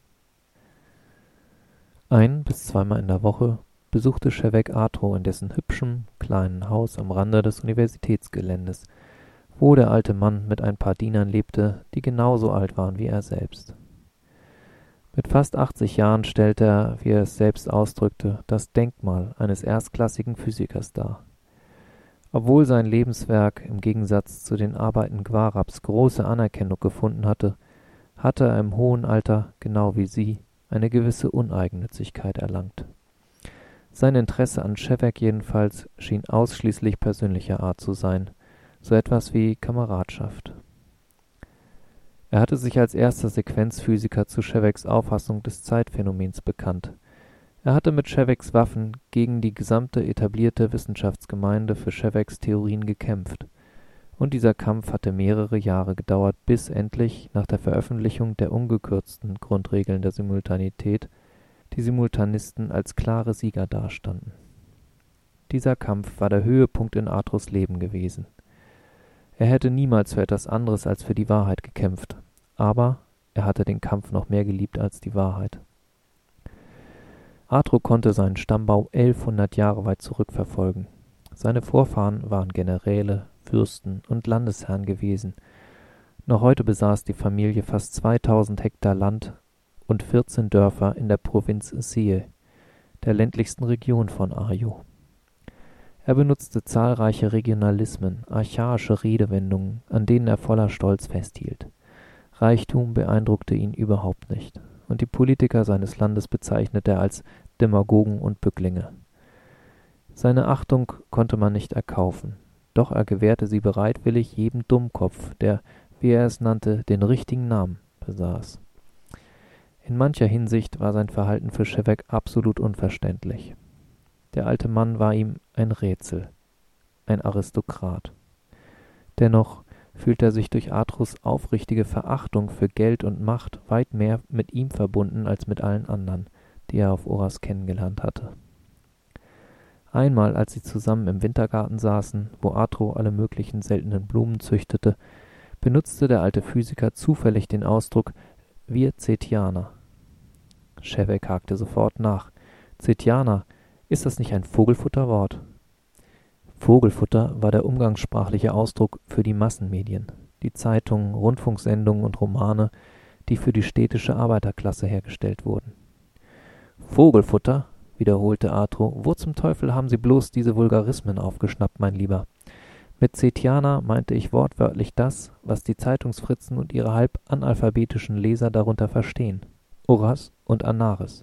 Ein- bis zweimal in der Woche besuchte Shevek Atro in dessen hübschem, kleinen Haus am Rande des Universitätsgeländes, wo der alte Mann mit ein paar Dienern lebte, die genauso alt waren wie er selbst. Mit fast achtzig Jahren stellte er, wie er es selbst ausdrückte, das Denkmal eines erstklassigen Physikers dar. Obwohl sein Lebenswerk im Gegensatz zu den Arbeiten Gwarabs große Anerkennung gefunden hatte, hatte er im hohen Alter, genau wie sie, eine gewisse Uneigennützigkeit erlangt. Sein Interesse an Shevek jedenfalls schien ausschließlich persönlicher Art zu sein, so etwas wie Kameradschaft. Er hatte sich als erster Sequenzphysiker zu Sheveks Auffassung des Zeitphänomens bekannt. Er hatte mit Sheveks Waffen gegen die gesamte etablierte Wissenschaftsgemeinde für Sheveks Theorien gekämpft. Und dieser Kampf hatte mehrere Jahre gedauert, bis endlich, nach der Veröffentlichung der ungekürzten Grundregeln der Simultanität, die Simultanisten als klare Sieger dastanden. Dieser Kampf war der Höhepunkt in Atros Leben gewesen. Er hätte niemals für etwas anderes als für die Wahrheit gekämpft, aber er hatte den Kampf noch mehr geliebt als die Wahrheit. Atro konnte seinen Stammbau elfhundert Jahre weit zurückverfolgen. Seine Vorfahren waren Generäle, Fürsten und Landesherren gewesen. Noch heute besaß die Familie fast zweitausend Hektar Land und vierzehn Dörfer in der Provinz Sihe, der ländlichsten Region von Ajo. Er benutzte zahlreiche Regionalismen, archaische Redewendungen, an denen er voller Stolz festhielt. Reichtum beeindruckte ihn überhaupt nicht, und die Politiker seines Landes bezeichnete er als Demagogen und Bücklinge. Seine Achtung konnte man nicht erkaufen, doch er gewährte sie bereitwillig jedem Dummkopf, der, wie er es nannte, den richtigen Namen besaß. In mancher Hinsicht war sein Verhalten für Shevek absolut unverständlich. Der alte Mann war ihm ein Rätsel, ein Aristokrat. Dennoch fühlte er sich durch Atros aufrichtige Verachtung für Geld und Macht weit mehr mit ihm verbunden als mit allen anderen, die er auf Oras kennengelernt hatte. Einmal, als sie zusammen im Wintergarten saßen, wo Atro alle möglichen seltenen Blumen züchtete, benutzte der alte Physiker zufällig den Ausdruck »wir Zetianer«. Schevek hakte sofort nach. »Cetiana, ist das nicht ein Vogelfutterwort?« Vogelfutter war der umgangssprachliche Ausdruck für die Massenmedien, die Zeitungen, Rundfunksendungen und Romane, die für die städtische Arbeiterklasse hergestellt wurden. »Vogelfutter?« wiederholte Arthur. »Wo zum Teufel haben Sie bloß diese Vulgarismen aufgeschnappt, mein Lieber? Mit Cetiana meinte ich wortwörtlich das, was die Zeitungsfritzen und ihre halb analphabetischen Leser darunter verstehen. Uras und Anaris.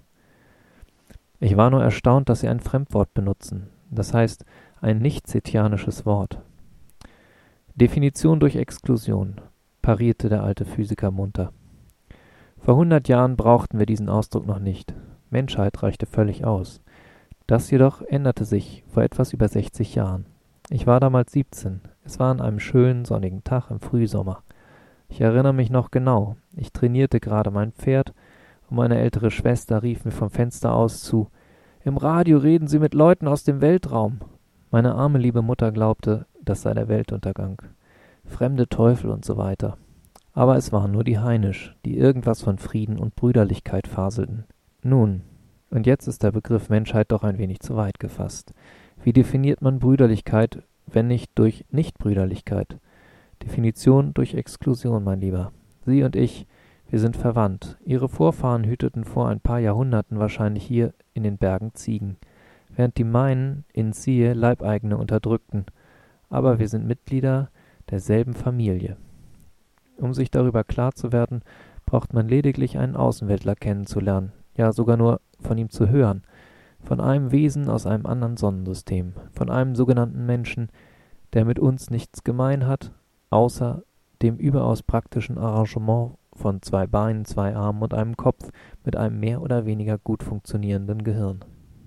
Ich war nur erstaunt, dass Sie ein Fremdwort benutzen, das heißt ein nicht-cetianisches Wort.« »Definition durch Exklusion«, parierte der alte Physiker munter. »Vor hundert Jahren brauchten wir diesen Ausdruck noch nicht. Menschheit reichte völlig aus. Das jedoch änderte sich vor etwas über sechzig Jahren. Ich war damals siebzehn. Es war an einem schönen, sonnigen Tag im Frühsommer. Ich erinnere mich noch genau. Ich trainierte gerade mein Pferd und meine ältere Schwester rief mir vom Fenster aus zu: »Im Radio reden Sie mit Leuten aus dem Weltraum.« Meine arme liebe Mutter glaubte, das sei der Weltuntergang. Fremde Teufel und so weiter. Aber es waren nur die Heinisch, die irgendwas von Frieden und Brüderlichkeit faselten. Nun, und jetzt ist der Begriff Menschheit doch ein wenig zu weit gefasst. Wie definiert man Brüderlichkeit, wenn nicht durch Nichtbrüderlichkeit? Definition durch Exklusion, mein Lieber. Sie und ich, wir sind verwandt. Ihre Vorfahren hüteten vor ein paar Jahrhunderten wahrscheinlich hier in den Bergen Ziegen, während die meinen in Siehe Leibeigene unterdrückten. Aber wir sind Mitglieder derselben Familie. Um sich darüber klar zu werden, braucht man lediglich einen Außenweltler kennenzulernen, ja sogar nur von ihm zu hören, von einem Wesen aus einem anderen Sonnensystem, von einem sogenannten Menschen, der mit uns nichts gemein hat, außer dem überaus praktischen Arrangement von zwei Beinen, zwei Armen und einem Kopf mit einem mehr oder weniger gut funktionierenden Gehirn.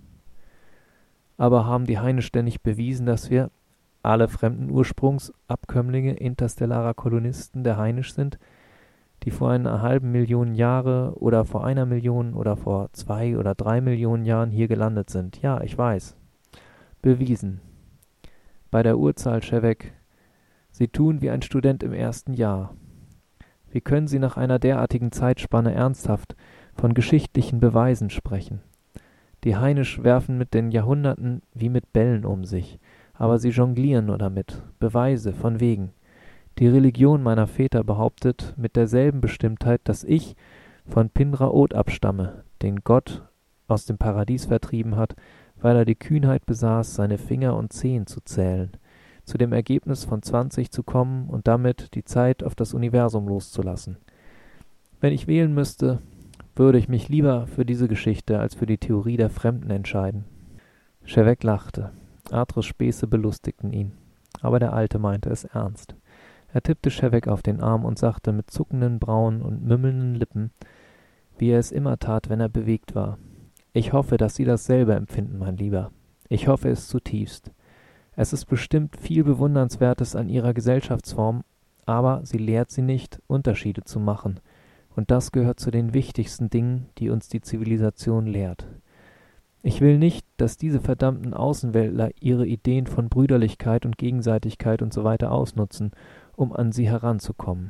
Aber haben die Heinisch denn nicht bewiesen, dass wir, alle fremden Ursprungs, Abkömmlinge interstellarer Kolonisten der Heinisch sind, die vor einer halben Million Jahre oder vor einer Million oder vor zwei oder drei Millionen Jahren hier gelandet sind? Ja, ich weiß. Bewiesen. Bei der Urzahl, Schevek. Sie tun wie ein Student im ersten Jahr. Wie können Sie nach einer derartigen Zeitspanne ernsthaft von geschichtlichen Beweisen sprechen? Die Heinisch werfen mit den Jahrhunderten wie mit Bällen um sich, aber sie jonglieren nur damit. Beweise, von wegen. Die Religion meiner Väter behauptet mit derselben Bestimmtheit, dass ich von Pindraot abstamme, den Gott aus dem Paradies vertrieben hat, weil er die Kühnheit besaß, seine Finger und Zehen zu zählen, zu dem Ergebnis von zwanzig zu kommen und damit die Zeit auf das Universum loszulassen. Wenn ich wählen müsste, würde ich mich lieber für diese Geschichte als für die Theorie der Fremden entscheiden. Schevek lachte. Arthurs Späße belustigten ihn. Aber der Alte meinte es ernst. Er tippte Schevek auf den Arm und sagte mit zuckenden Brauen und mümmelnden Lippen, wie er es immer tat, wenn er bewegt war: »Ich hoffe, dass Sie dasselbe empfinden, mein Lieber. Ich hoffe es zutiefst. Es ist bestimmt viel Bewundernswertes an Ihrer Gesellschaftsform, aber sie lehrt Sie nicht, Unterschiede zu machen. Und das gehört zu den wichtigsten Dingen, die uns die Zivilisation lehrt. Ich will nicht, dass diese verdammten Außenweltler ihre Ideen von Brüderlichkeit und Gegenseitigkeit und so weiter ausnutzen, um an sie heranzukommen.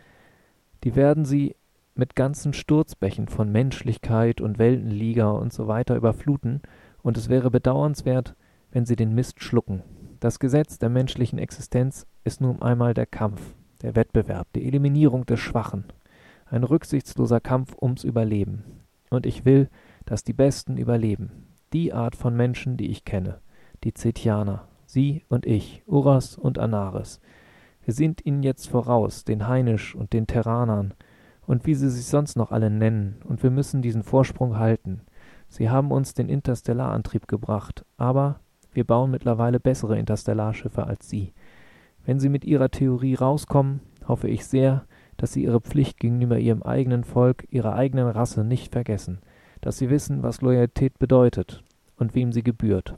Die werden sie mit ganzen Sturzbächen von Menschlichkeit und Weltenliga und so weiter überfluten, und es wäre bedauernswert, wenn sie den Mist schlucken. Das Gesetz der menschlichen Existenz ist nun einmal der Kampf, der Wettbewerb, die Eliminierung des Schwachen. Ein rücksichtsloser Kampf ums Überleben. Und ich will, dass die Besten überleben. Die Art von Menschen, die ich kenne. Die Cetianer. Sie und ich. Uras und Anaris. Wir sind ihnen jetzt voraus, den Heinisch und den Terranern und wie sie sich sonst noch alle nennen, und wir müssen diesen Vorsprung halten. Sie haben uns den Interstellarantrieb gebracht, aber wir bauen mittlerweile bessere Interstellarschiffe als sie. Wenn sie mit ihrer Theorie rauskommen, hoffe ich sehr, dass sie ihre Pflicht gegenüber ihrem eigenen Volk, ihrer eigenen Rasse nicht vergessen, dass sie wissen, was Loyalität bedeutet und wem sie gebührt.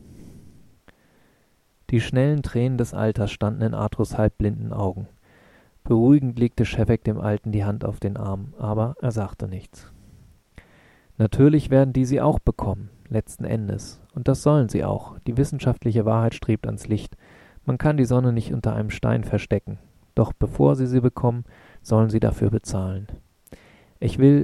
Die schnellen Tränen des Alters standen in Arthurs halbblinden Augen. Beruhigend legte Schevek dem Alten die Hand auf den Arm, aber er sagte nichts. Natürlich werden die sie auch bekommen, letzten Endes. Und das sollen sie auch. Die wissenschaftliche Wahrheit strebt ans Licht. Man kann die Sonne nicht unter einem Stein verstecken. Doch bevor sie sie bekommen, sollen sie dafür bezahlen. Ich will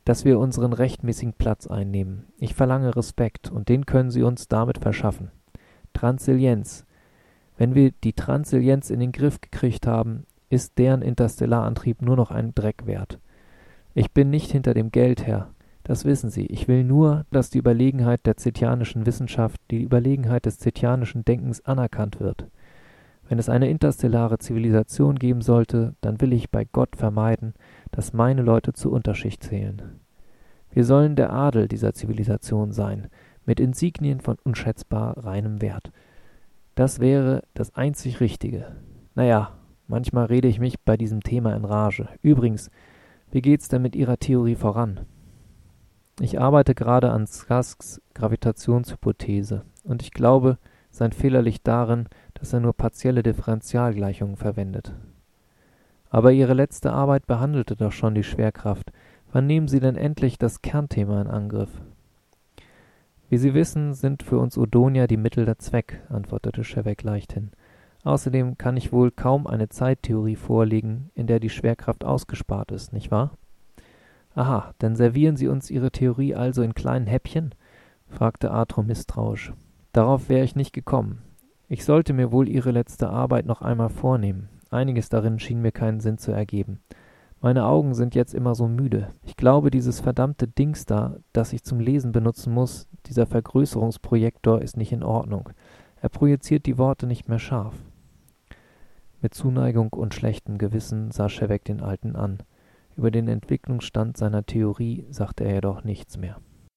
dass wir unseren rechtmäßigen Platz einnehmen. Ich verlange Respekt, und den können Sie uns damit verschaffen. Transilienz. Wenn wir die Transilienz in den Griff gekriegt haben, ist deren Interstellarantrieb nur noch ein Dreck wert. Ich bin nicht hinter dem Geld her. Das wissen Sie. Ich will nur, dass die Überlegenheit der zetianischen Wissenschaft, die Überlegenheit des zetianischen Denkens anerkannt wird. Wenn es eine interstellare Zivilisation geben sollte, dann will ich bei Gott vermeiden, dass meine Leute zur Unterschicht zählen. Wir sollen der Adel dieser Zivilisation sein, mit Insignien von unschätzbar reinem Wert. Das wäre das einzig Richtige. Naja, manchmal rede ich mich bei diesem Thema in Rage. Übrigens, wie geht's denn mit Ihrer Theorie voran? Ich arbeite gerade an Sasks Gravitationshypothese, und ich glaube, sein Fehler liegt darin, dass er nur partielle Differentialgleichungen verwendet. Aber Ihre letzte Arbeit behandelte doch schon die Schwerkraft. Wann nehmen Sie denn endlich das Kernthema in Angriff? Wie Sie wissen, sind für uns Odonier die Mittel der Zweck, antwortete Shevek leichthin. Außerdem kann ich wohl kaum eine Zeittheorie vorlegen, in der die Schwerkraft ausgespart ist, nicht wahr? Aha, dann servieren Sie uns Ihre Theorie also in kleinen Häppchen? Fragte Arthur misstrauisch. Darauf wäre ich nicht gekommen. Ich sollte mir wohl Ihre letzte Arbeit noch einmal vornehmen. Einiges darin schien mir keinen Sinn zu ergeben. Meine Augen sind jetzt immer so müde. Ich glaube, dieses verdammte Dings da, das ich zum Lesen benutzen muss, dieser Vergrößerungsprojektor, ist nicht in Ordnung. Er projiziert die Worte nicht mehr scharf. Mit Zuneigung und schlechtem Gewissen sah Shevek den Alten an. Über den Entwicklungsstand seiner Theorie sagte er jedoch nichts mehr.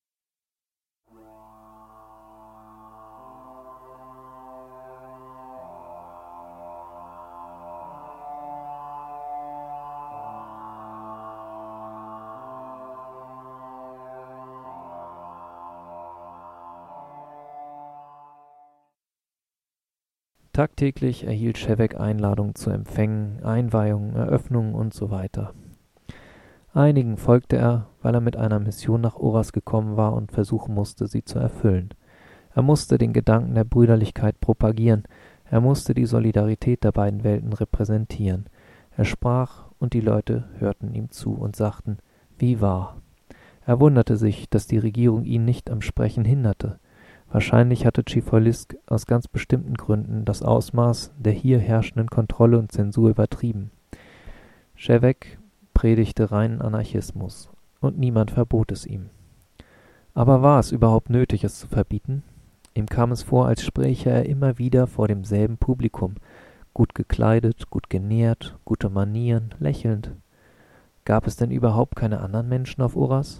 Tagtäglich erhielt Shevek Einladungen zu Empfängen, Einweihungen, Eröffnungen und so weiter. Einigen folgte er, weil er mit einer Mission nach Oras gekommen war und versuchen musste, sie zu erfüllen. Er musste den Gedanken der Brüderlichkeit propagieren, er musste die Solidarität der beiden Welten repräsentieren. Er sprach, und die Leute hörten ihm zu und sagten, wie wahr. Er wunderte sich, dass die Regierung ihn nicht am Sprechen hinderte. Wahrscheinlich hatte Tschifolisk aus ganz bestimmten Gründen das Ausmaß der hier herrschenden Kontrolle und Zensur übertrieben. Shevek predigte reinen Anarchismus, und niemand verbot es ihm. Aber war es überhaupt nötig, es zu verbieten? Ihm kam es vor, als spräche er immer wieder vor demselben Publikum, gut gekleidet, gut genährt, gute Manieren, lächelnd. Gab es denn überhaupt keine anderen Menschen auf Oras?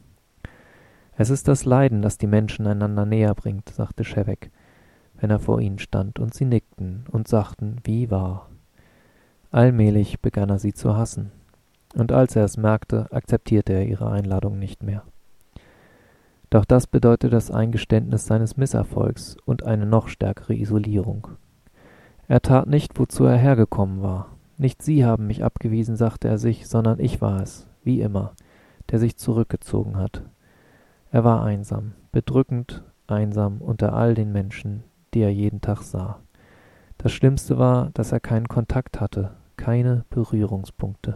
Es ist das Leiden, das die Menschen einander näher bringt, sagte Shevek, wenn er vor ihnen stand, und sie nickten und sagten, wie wahr. Allmählich begann er sie zu hassen, und als er es merkte, akzeptierte er ihre Einladung nicht mehr. Doch das bedeutete das Eingeständnis seines Misserfolgs und eine noch stärkere Isolierung. Er tat nicht, wozu er hergekommen war. Nicht sie haben mich abgewiesen, sagte er sich, sondern ich war es, wie immer, der sich zurückgezogen hat. Er war einsam, bedrückend einsam unter all den Menschen, die er jeden Tag sah. Das Schlimmste war, dass er keinen Kontakt hatte, keine Berührungspunkte.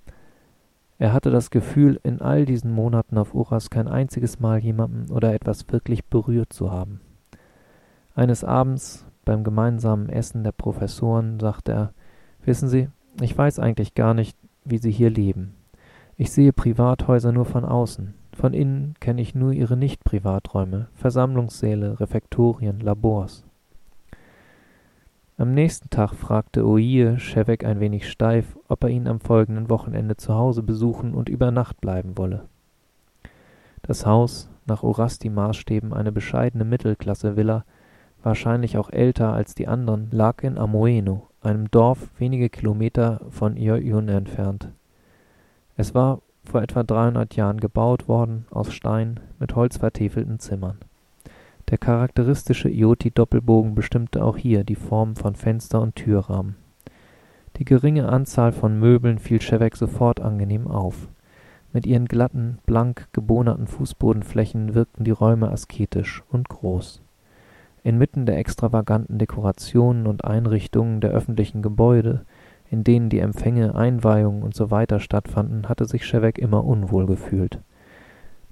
Er hatte das Gefühl, in all diesen Monaten auf Oras kein einziges Mal jemanden oder etwas wirklich berührt zu haben. Eines Abends, beim gemeinsamen Essen der Professoren, sagte er, »Wissen Sie, ich weiß eigentlich gar nicht, wie Sie hier leben. Ich sehe Privathäuser nur von außen. Von innen kenne ich nur ihre Nicht-Privaträume, Versammlungssäle, Refektorien, Labors.« Am nächsten Tag fragte Oiye Shevek ein wenig steif, ob er ihn am folgenden Wochenende zu Hause besuchen und über Nacht bleiben wolle. Das Haus, nach Orasti-Maßstäben eine bescheidene Mittelklasse-Villa, wahrscheinlich auch älter als die anderen, lag in Amoeno, einem Dorf wenige Kilometer von Ioyun entfernt. Es war vor etwa dreihundert Jahren gebaut worden, aus Stein, mit holzvertäfelten Zimmern. Der charakteristische Ioti-Doppelbogen bestimmte auch hier die Form von Fenster- und Türrahmen. Die geringe Anzahl von Möbeln fiel Shevek sofort angenehm auf. Mit ihren glatten, blank gebohnerten Fußbodenflächen wirkten die Räume asketisch und groß. Inmitten der extravaganten Dekorationen und Einrichtungen der öffentlichen Gebäude, in denen die Empfänge, Einweihungen usw. stattfanden, hatte sich Shevek immer unwohl gefühlt.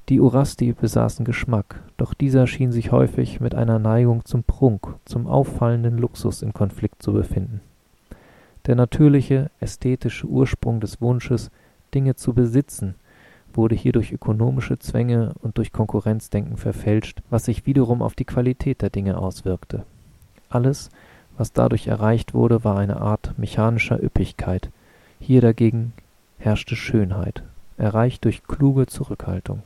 Die Urasti besaßen Geschmack, doch dieser schien sich häufig mit einer Neigung zum Prunk, zum auffallenden Luxus in Konflikt zu befinden. Der natürliche, ästhetische Ursprung des Wunsches, Dinge zu besitzen, wurde hier durch ökonomische Zwänge und durch Konkurrenzdenken verfälscht, was sich wiederum auf die Qualität der Dinge auswirkte. Alles, was dadurch erreicht wurde, war eine Art mechanischer Üppigkeit, hier dagegen herrschte Schönheit, erreicht durch kluge Zurückhaltung.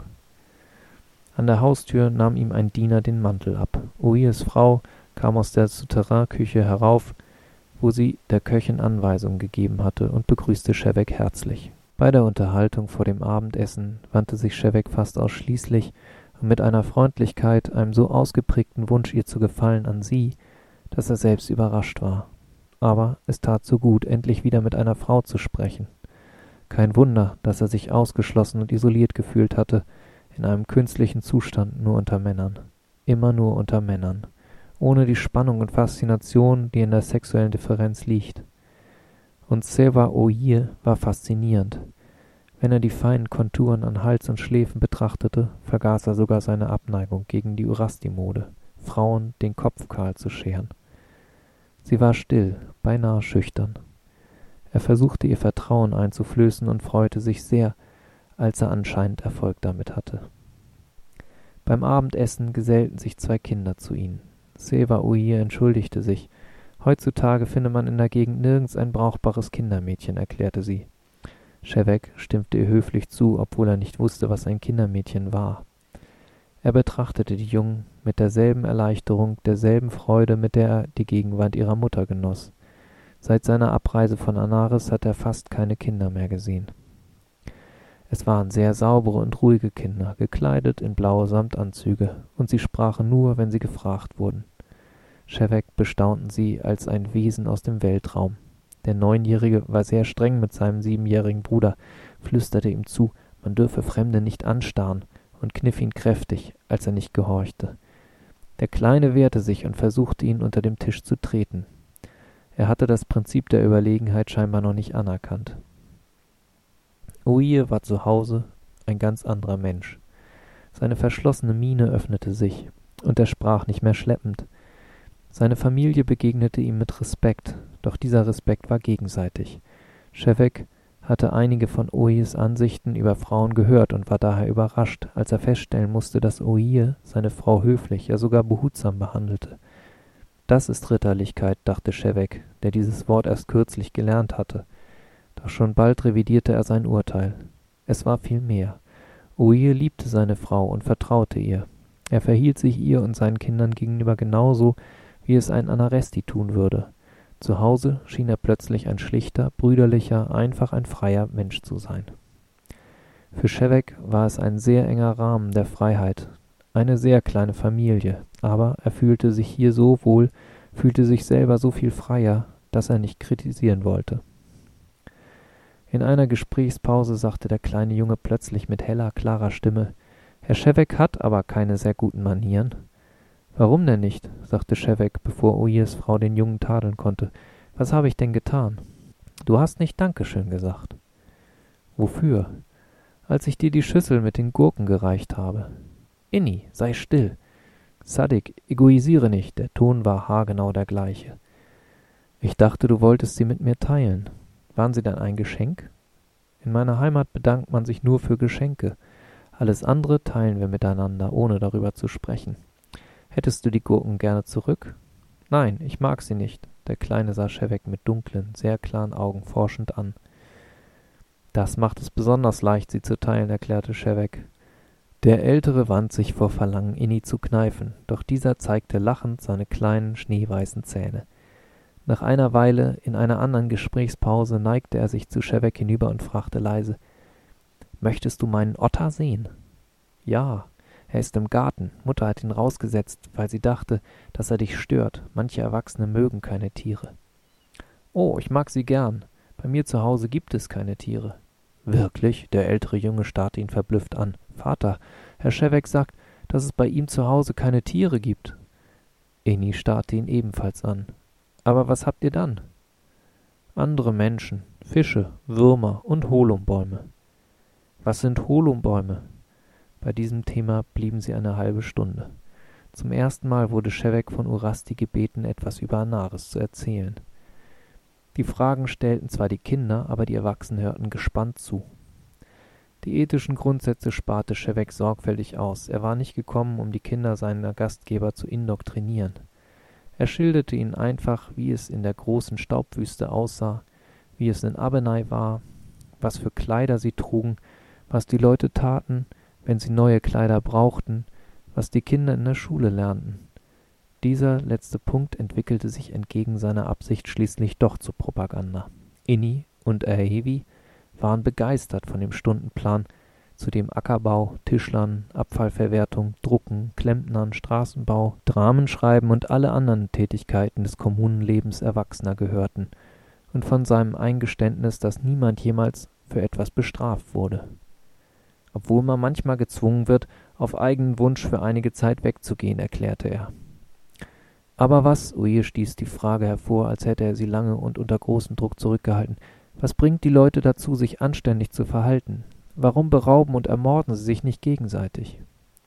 An der Haustür nahm ihm ein Diener den Mantel ab. Oies Frau kam aus der Souterrain-Küche herauf, wo sie der Köchin Anweisungen gegeben hatte, und begrüßte Shevek herzlich. Bei der Unterhaltung vor dem Abendessen wandte sich Shevek fast ausschließlich und mit einer Freundlichkeit, einem so ausgeprägten Wunsch, ihr zu gefallen, an sie, dass er selbst überrascht war. Aber es tat so gut, endlich wieder mit einer Frau zu sprechen. Kein Wunder, dass er sich ausgeschlossen und isoliert gefühlt hatte, in einem künstlichen Zustand nur unter Männern. Immer nur unter Männern. Ohne die Spannung und Faszination, die in der sexuellen Differenz liegt. Und Seva Oier war faszinierend. Wenn er die feinen Konturen an Hals und Schläfen betrachtete, vergaß er sogar seine Abneigung gegen die Urasti-Mode, Frauen den Kopf kahl zu scheren. Sie war still, beinahe schüchtern. Er versuchte ihr Vertrauen einzuflößen und freute sich sehr, als er anscheinend Erfolg damit hatte. Beim Abendessen gesellten sich zwei Kinder zu ihnen. Seva Oier entschuldigte sich. Heutzutage finde man in der Gegend nirgends ein brauchbares Kindermädchen, erklärte sie. Shevek stimmte ihr höflich zu, obwohl er nicht wusste, was ein Kindermädchen war. Er betrachtete die Jungen mit derselben Erleichterung, derselben Freude, mit der er die Gegenwart ihrer Mutter genoss. Seit seiner Abreise von Anaris hat er fast keine Kinder mehr gesehen. Es waren sehr saubere und ruhige Kinder, gekleidet in blaue Samtanzüge, und sie sprachen nur, wenn sie gefragt wurden. Shevek bestaunten sie als ein Wesen aus dem Weltraum. Der Neunjährige war sehr streng mit seinem siebenjährigen Bruder, flüsterte ihm zu, man dürfe Fremde nicht anstarren, und kniff ihn kräftig, als er nicht gehorchte. Der Kleine wehrte sich und versuchte, ihn unter dem Tisch zu treten. Er hatte das Prinzip der Überlegenheit scheinbar noch nicht anerkannt. Oier war zu Hause ein ganz anderer Mensch. Seine verschlossene Miene öffnete sich, und er sprach nicht mehr schleppend. Seine Familie begegnete ihm mit Respekt, doch dieser Respekt war gegenseitig. Shevek hatte einige von Oiers Ansichten über Frauen gehört und war daher überrascht, als er feststellen musste, dass Oier seine Frau höflich, ja sogar behutsam behandelte. Das ist Ritterlichkeit, dachte Shevek, der dieses Wort erst kürzlich gelernt hatte. Doch schon bald revidierte er sein Urteil. Es war viel mehr. Oier liebte seine Frau und vertraute ihr. Er verhielt sich ihr und seinen Kindern gegenüber genauso, wie es ein Anaresti tun würde. Zu Hause schien er plötzlich ein schlichter, brüderlicher, einfach ein freier Mensch zu sein. Für Shevek war es ein sehr enger Rahmen der Freiheit, eine sehr kleine Familie, aber er fühlte sich hier so wohl, fühlte sich selber so viel freier, dass er nicht kritisieren wollte. In einer Gesprächspause sagte der kleine Junge plötzlich mit heller, klarer Stimme: »Herr Shevek hat aber keine sehr guten Manieren.« »Warum denn nicht?« sagte Shevek, bevor Oiers Frau den Jungen tadeln konnte. »Was habe ich denn getan?« »Du hast nicht Dankeschön gesagt.« »Wofür?« »Als ich dir die Schüssel mit den Gurken gereicht habe.« »Inni, sei still!« »Sadik, egoisiere nicht!« Der Ton war haargenau der gleiche. »Ich dachte, du wolltest sie mit mir teilen. Waren sie dann ein Geschenk?« »In meiner Heimat bedankt man sich nur für Geschenke. Alles andere teilen wir miteinander, ohne darüber zu sprechen. Hättest du die Gurken gerne zurück?« »Nein, ich mag sie nicht.« Der Kleine sah Shevek mit dunklen, sehr klaren Augen forschend an. »Das macht es besonders leicht, sie zu teilen«, erklärte Shevek. Der Ältere wand sich vor Verlangen, Inni zu kneifen, doch dieser zeigte lachend seine kleinen, schneeweißen Zähne. Nach einer Weile, in einer anderen Gesprächspause, neigte er sich zu Shevek hinüber und fragte leise: »Möchtest du meinen Otter sehen?« »Ja, er ist im Garten. Mutter hat ihn rausgesetzt, weil sie dachte, dass er dich stört. Manche Erwachsene mögen keine Tiere.« »Oh, ich mag sie gern. Bei mir zu Hause gibt es keine Tiere.« »Wirklich?« Der ältere Junge starrte ihn verblüfft an. »Vater, Herr Shevek sagt, dass es bei ihm zu Hause keine Tiere gibt.« Inni starrte ihn ebenfalls an. »Aber was habt ihr dann?« »Andere Menschen, Fische, Würmer und Holumbäume.« »Was sind Holumbäume?« Bei diesem Thema blieben sie eine halbe Stunde. Zum ersten Mal wurde Ševec von Urasti gebeten, etwas über Anaris zu erzählen. Die Fragen stellten zwar die Kinder, aber die Erwachsenen hörten gespannt zu. Die ethischen Grundsätze sparte Ševec sorgfältig aus. Er war nicht gekommen, um die Kinder seiner Gastgeber zu indoktrinieren. Er schilderte ihnen einfach, wie es in der großen Staubwüste aussah, wie es in Abenai war, was für Kleider sie trugen, was die Leute taten, wenn sie neue Kleider brauchten, was die Kinder in der Schule lernten. Dieser letzte Punkt entwickelte sich entgegen seiner Absicht schließlich doch zur Propaganda. Inni und Erhevi waren begeistert von dem Stundenplan, zu dem Ackerbau, Tischlern, Abfallverwertung, Drucken, Klempnern, Straßenbau, Dramenschreiben und alle anderen Tätigkeiten des Kommunenlebens Erwachsener gehörten, und von seinem Eingeständnis, dass niemand jemals für etwas bestraft wurde. Obwohl man manchmal gezwungen wird, auf eigenen Wunsch für einige Zeit wegzugehen, erklärte er. Aber was, Oje stieß die Frage hervor, als hätte er sie lange und unter großem Druck zurückgehalten, was bringt die Leute dazu, sich anständig zu verhalten? Warum berauben und ermorden sie sich nicht gegenseitig?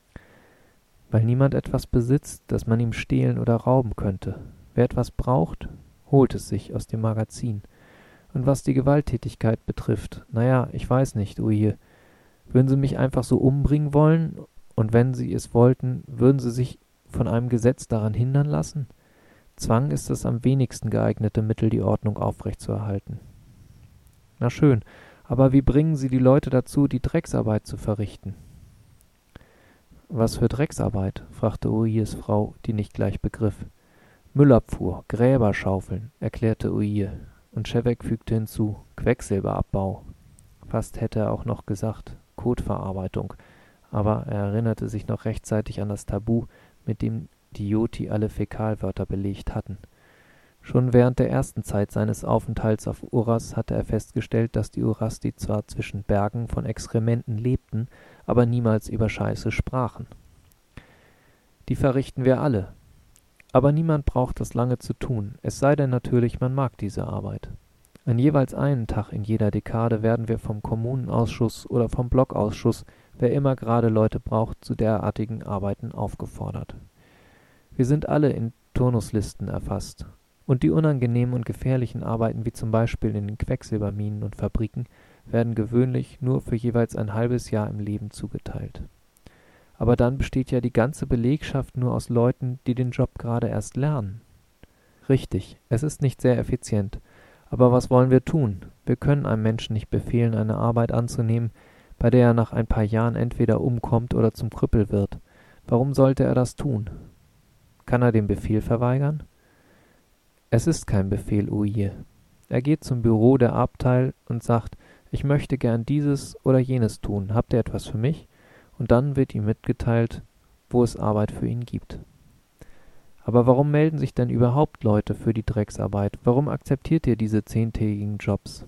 Weil niemand etwas besitzt, das man ihm stehlen oder rauben könnte. Wer etwas braucht, holt es sich aus dem Magazin. Und was die Gewalttätigkeit betrifft, naja, ich weiß nicht, Oje. Würden sie mich einfach so umbringen wollen? Und wenn sie es wollten, würden sie sich von einem Gesetz daran hindern lassen? Zwang ist das am wenigsten geeignete Mittel, die Ordnung aufrechtzuerhalten. Na schön, aber wie bringen Sie die Leute dazu, die Drecksarbeit zu verrichten? Was für Drecksarbeit? Fragte Ojes Frau, die nicht gleich begriff. Müllabfuhr, Gräber schaufeln, erklärte Oje, und Ševec fügte hinzu, Quecksilberabbau. Fast hätte er auch noch gesagt, Kotverarbeitung, aber er erinnerte sich noch rechtzeitig an das Tabu, mit dem die Joti alle Fäkalwörter belegt hatten. Schon während der ersten Zeit seines Aufenthalts auf Uras hatte er festgestellt, dass die Urasti zwar zwischen Bergen von Exkrementen lebten, aber niemals über Scheiße sprachen. Die verrichten wir alle. Aber niemand braucht das lange zu tun, es sei denn natürlich, man mag diese Arbeit. An jeweils einen Tag in jeder Dekade werden wir vom Kommunenausschuss oder vom Blockausschuss, wer immer gerade Leute braucht, zu derartigen Arbeiten aufgefordert. Wir sind alle in Turnuslisten erfasst. Und die unangenehmen und gefährlichen Arbeiten, wie zum Beispiel in den Quecksilberminen und Fabriken, werden gewöhnlich nur für jeweils ein halbes Jahr im Leben zugeteilt. Aber dann besteht ja die ganze Belegschaft nur aus Leuten, die den Job gerade erst lernen. Richtig, es ist nicht sehr effizient. Aber was wollen wir tun? Wir können einem Menschen nicht befehlen, eine Arbeit anzunehmen, bei der er nach ein paar Jahren entweder umkommt oder zum Krüppel wird. Warum sollte er das tun? Kann er den Befehl verweigern? Es ist kein Befehl, Oje. Er geht zum Büro der Abteil und sagt, ich möchte gern dieses oder jenes tun, habt ihr etwas für mich? Und dann wird ihm mitgeteilt, wo es Arbeit für ihn gibt. Aber warum melden sich denn überhaupt Leute für die Drecksarbeit? Warum akzeptiert ihr diese zehntägigen Jobs?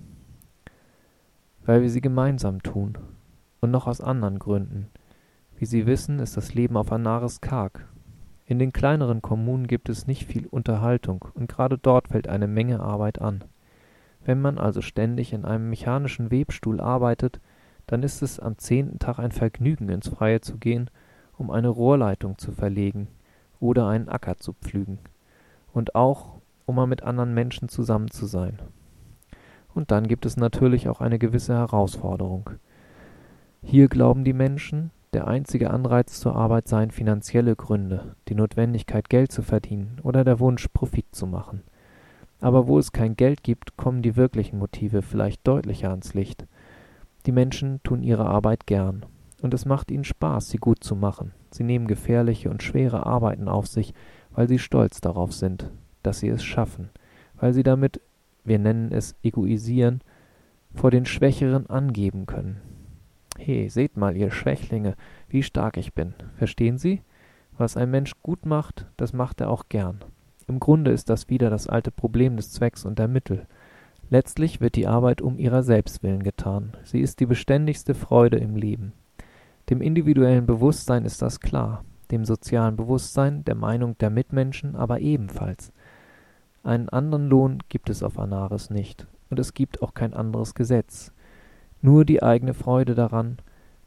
Weil wir sie gemeinsam tun. Und noch aus anderen Gründen. Wie Sie wissen, ist das Leben auf Anaris karg. In den kleineren Kommunen gibt es nicht viel Unterhaltung, und gerade dort fällt eine Menge Arbeit an. Wenn man also ständig in einem mechanischen Webstuhl arbeitet, dann ist es am zehnten Tag ein Vergnügen, ins Freie zu gehen, um eine Rohrleitung zu verlegen oder einen Acker zu pflügen. Und auch, um mal mit anderen Menschen zusammen zu sein. Und dann gibt es natürlich auch eine gewisse Herausforderung. Hier glauben die Menschen, der einzige Anreiz zur Arbeit seien finanzielle Gründe, die Notwendigkeit, Geld zu verdienen oder der Wunsch, Profit zu machen. Aber wo es kein Geld gibt, kommen die wirklichen Motive vielleicht deutlicher ans Licht. Die Menschen tun ihre Arbeit gern. Und es macht ihnen Spaß, sie gut zu machen. Sie nehmen gefährliche und schwere Arbeiten auf sich, weil sie stolz darauf sind, dass sie es schaffen, weil sie damit, wir nennen es egoisieren, vor den Schwächeren angeben können. He, seht mal, ihr Schwächlinge, wie stark ich bin. Verstehen Sie? Was ein Mensch gut macht, das macht er auch gern. Im Grunde ist das wieder das alte Problem des Zwecks und der Mittel. Letztlich wird die Arbeit um ihrer selbst willen getan. Sie ist die beständigste Freude im Leben. Dem individuellen Bewusstsein ist das klar, dem sozialen Bewusstsein, der Meinung der Mitmenschen aber ebenfalls. Einen anderen Lohn gibt es auf Anaris nicht, und es gibt auch kein anderes Gesetz. Nur die eigene Freude daran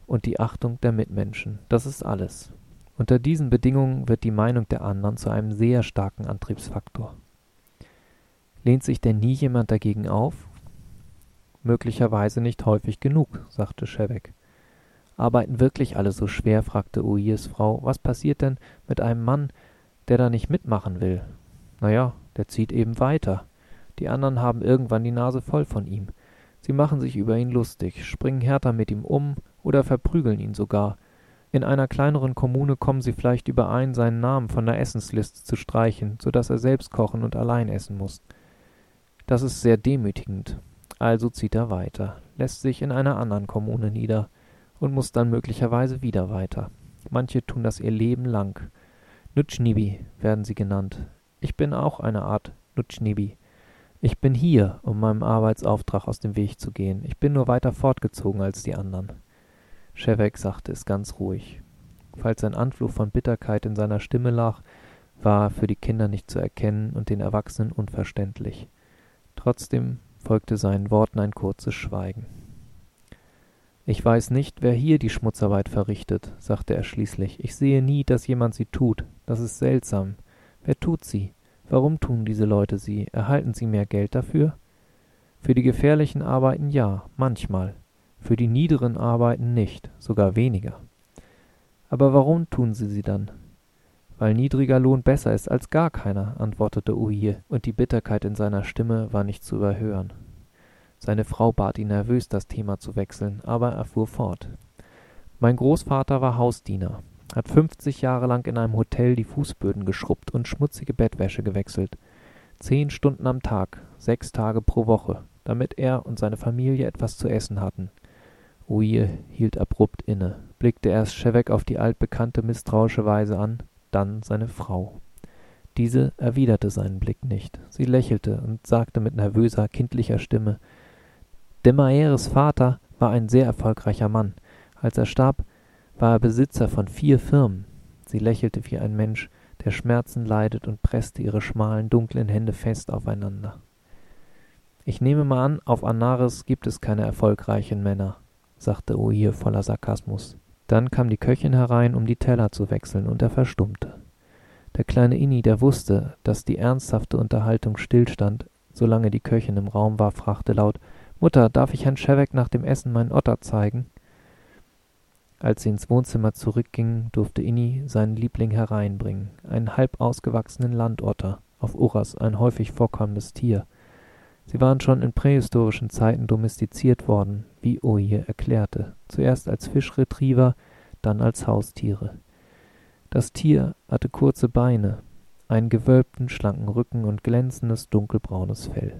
und die Achtung der Mitmenschen. Das ist alles. Unter diesen Bedingungen wird die Meinung der anderen zu einem sehr starken Antriebsfaktor. Lehnt sich denn nie jemand dagegen auf? Möglicherweise nicht häufig genug, sagte Shevek. Arbeiten wirklich alle so schwer, fragte Oirs Frau. Was passiert denn mit einem Mann, der da nicht mitmachen will? Naja, der zieht eben weiter. Die anderen haben irgendwann die Nase voll von ihm. Sie machen sich über ihn lustig, springen härter mit ihm um oder verprügeln ihn sogar. In einer kleineren Kommune kommen sie vielleicht überein, seinen Namen von der Essensliste zu streichen, so dass er selbst kochen und allein essen muss. Das ist sehr demütigend. Also zieht er weiter, lässt sich in einer anderen Kommune nieder und muss dann möglicherweise wieder weiter. Manche tun das ihr Leben lang. Nutschnibi werden sie genannt. Ich bin auch eine Art Nutschnibi. Ich bin hier, um meinem Arbeitsauftrag aus dem Weg zu gehen. Ich bin nur weiter fortgezogen als die anderen. Shevek sagte es ganz ruhig. Falls ein Anflug von Bitterkeit in seiner Stimme lag, war er für die Kinder nicht zu erkennen und den Erwachsenen unverständlich. Trotzdem folgte seinen Worten ein kurzes Schweigen. »Ich weiß nicht, wer hier die Schmutzarbeit verrichtet«, sagte er schließlich. »Ich sehe nie, dass jemand sie tut. Das ist seltsam. Wer tut sie? Warum tun diese Leute sie? Erhalten sie mehr Geld dafür?« »Für die gefährlichen Arbeiten ja, manchmal. Für die niederen Arbeiten nicht, sogar weniger.« »Aber warum tun sie sie dann?« »Weil niedriger Lohn besser ist als gar keiner«, antwortete Oir, und die Bitterkeit in seiner Stimme war nicht zu überhören. Seine Frau bat ihn nervös, das Thema zu wechseln, aber er fuhr fort. »Mein Großvater war Hausdiener, hat fünfzig Jahre lang in einem Hotel die Fußböden geschrubbt und schmutzige Bettwäsche gewechselt. Zehn Stunden am Tag, sechs Tage pro Woche, damit er und seine Familie etwas zu essen hatten.« Oir hielt abrupt inne, blickte erst Shevek auf die altbekannte misstrauische Weise an, dann seine Frau. Diese erwiderte seinen Blick nicht. Sie lächelte und sagte mit nervöser, kindlicher Stimme: »De Maheres Vater war ein sehr erfolgreicher Mann. Als er starb, war er Besitzer von vier Firmen.« Sie lächelte wie ein Mensch, der Schmerzen leidet, und presste ihre schmalen, dunklen Hände fest aufeinander. »Ich nehme mal an, auf Anaris gibt es keine erfolgreichen Männer«, sagte Oir voller Sarkasmus. Dann kam die Köchin herein, um die Teller zu wechseln, und er verstummte. Der kleine Inni, der wusste, dass die ernsthafte Unterhaltung stillstand, solange die Köchin im Raum war, fragte laut: »Mutter, darf ich Herrn Shevek nach dem Essen meinen Otter zeigen?« Als sie ins Wohnzimmer zurückgingen, durfte Inni seinen Liebling hereinbringen, einen halb ausgewachsenen Landotter, auf Uras ein häufig vorkommendes Tier. Sie waren schon in prähistorischen Zeiten domestiziert worden, wie Oir erklärte, zuerst als Fischretriever, dann als Haustiere. Das Tier hatte kurze Beine, einen gewölbten, schlanken Rücken und glänzendes, dunkelbraunes Fell.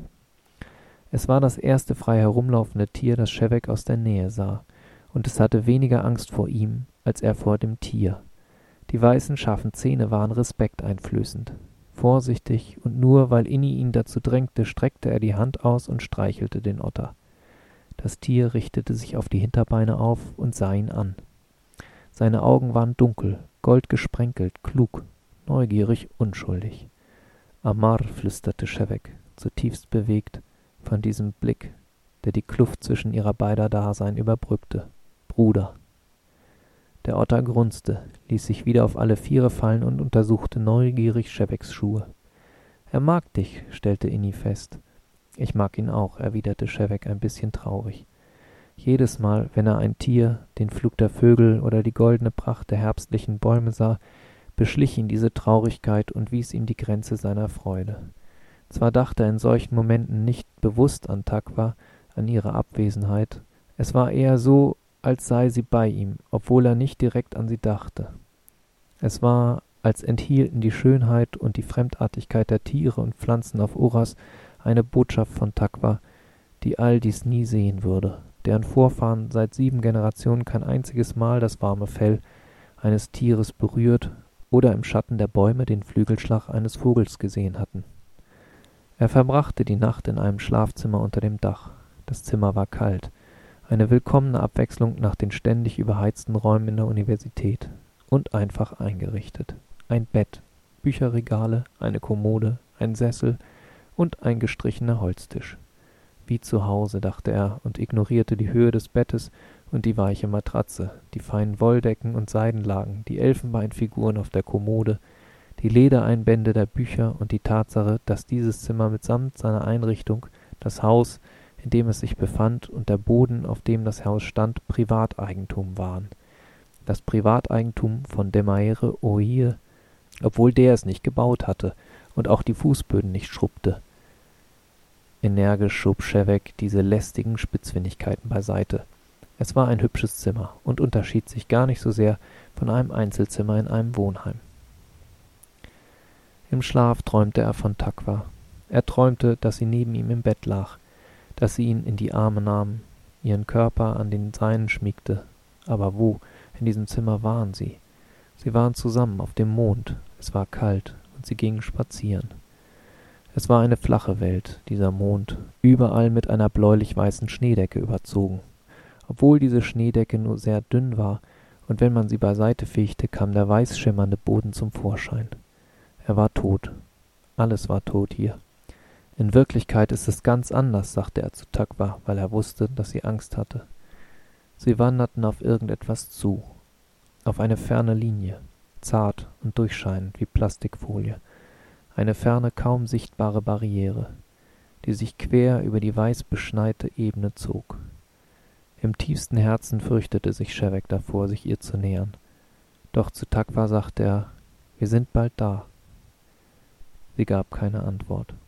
Es war das erste frei herumlaufende Tier, das Shevek aus der Nähe sah, und es hatte weniger Angst vor ihm, als er vor dem Tier. Die weißen, scharfen Zähne waren respekteinflößend. Vorsichtig und nur, weil Inni ihn dazu drängte, streckte er die Hand aus und streichelte den Otter. Das Tier richtete sich auf die Hinterbeine auf und sah ihn an. Seine Augen waren dunkel, goldgesprenkelt, klug, neugierig, unschuldig. »Amar«, flüsterte Shevek, zutiefst bewegt von diesem Blick, der die Kluft zwischen ihrer beider Dasein überbrückte. »Bruder.« Der Otter grunzte, ließ sich wieder auf alle Viere fallen und untersuchte neugierig Sheveks Schuhe. »Er mag dich«, stellte Inni fest. »Ich mag ihn auch«, erwiderte Shevek ein bisschen traurig. Jedes Mal, wenn er ein Tier, den Flug der Vögel oder die goldene Pracht der herbstlichen Bäume sah, beschlich ihn diese Traurigkeit und wies ihm die Grenze seiner Freude. Zwar dachte er in solchen Momenten nicht bewusst an Takwa, an ihre Abwesenheit, es war eher so, als sei sie bei ihm, obwohl er nicht direkt an sie dachte. Es war, als enthielten die Schönheit und die Fremdartigkeit der Tiere und Pflanzen auf Uras eine Botschaft von Takwa, die all dies nie sehen würde, deren Vorfahren seit sieben Generationen kein einziges Mal das warme Fell eines Tieres berührt oder im Schatten der Bäume den Flügelschlag eines Vogels gesehen hatten. Er verbrachte die Nacht in einem Schlafzimmer unter dem Dach. Das Zimmer war kalt, eine willkommene Abwechslung nach den ständig überheizten Räumen in der Universität, und einfach eingerichtet. Ein Bett, Bücherregale, eine Kommode, ein Sessel und ein gestrichener Holztisch. Wie zu Hause, dachte er und ignorierte die Höhe des Bettes und die weiche Matratze, die feinen Wolldecken und Seidenlagen, die Elfenbeinfiguren auf der Kommode, die Ledereinbände der Bücher und die Tatsache, dass dieses Zimmer mitsamt seiner Einrichtung, das Haus, in dem es sich befand, und der Boden, auf dem das Haus stand, Privateigentum waren. Das Privateigentum von Desmarais Ohier, obwohl der es nicht gebaut hatte und auch die Fußböden nicht schrubbte. Energisch schob Schevek diese lästigen Spitzfindigkeiten beiseite. Es war ein hübsches Zimmer und unterschied sich gar nicht so sehr von einem Einzelzimmer in einem Wohnheim. Im Schlaf träumte er von Takwa. Er träumte, dass sie neben ihm im Bett lag, dass sie ihn in die Arme nahm, ihren Körper an den seinen schmiegte. Aber wo in diesem Zimmer waren sie? Sie waren zusammen auf dem Mond, es war kalt und sie gingen spazieren. Es war eine flache Welt, dieser Mond, überall mit einer bläulich-weißen Schneedecke überzogen. Obwohl diese Schneedecke nur sehr dünn war, und wenn man sie beiseite fegte, kam der weiß schimmernde Boden zum Vorschein. Er war tot. Alles war tot hier. In Wirklichkeit ist es ganz anders, sagte er zu Takwa, weil er wusste, dass sie Angst hatte. Sie wanderten auf irgendetwas zu, auf eine ferne Linie, zart und durchscheinend wie Plastikfolie, eine ferne, kaum sichtbare Barriere, die sich quer über die weiß beschneite Ebene zog. Im tiefsten Herzen fürchtete sich Schevek davor, sich ihr zu nähern. Doch zu Takwa sagte er, »Wir sind bald da.« Sie gab keine Antwort.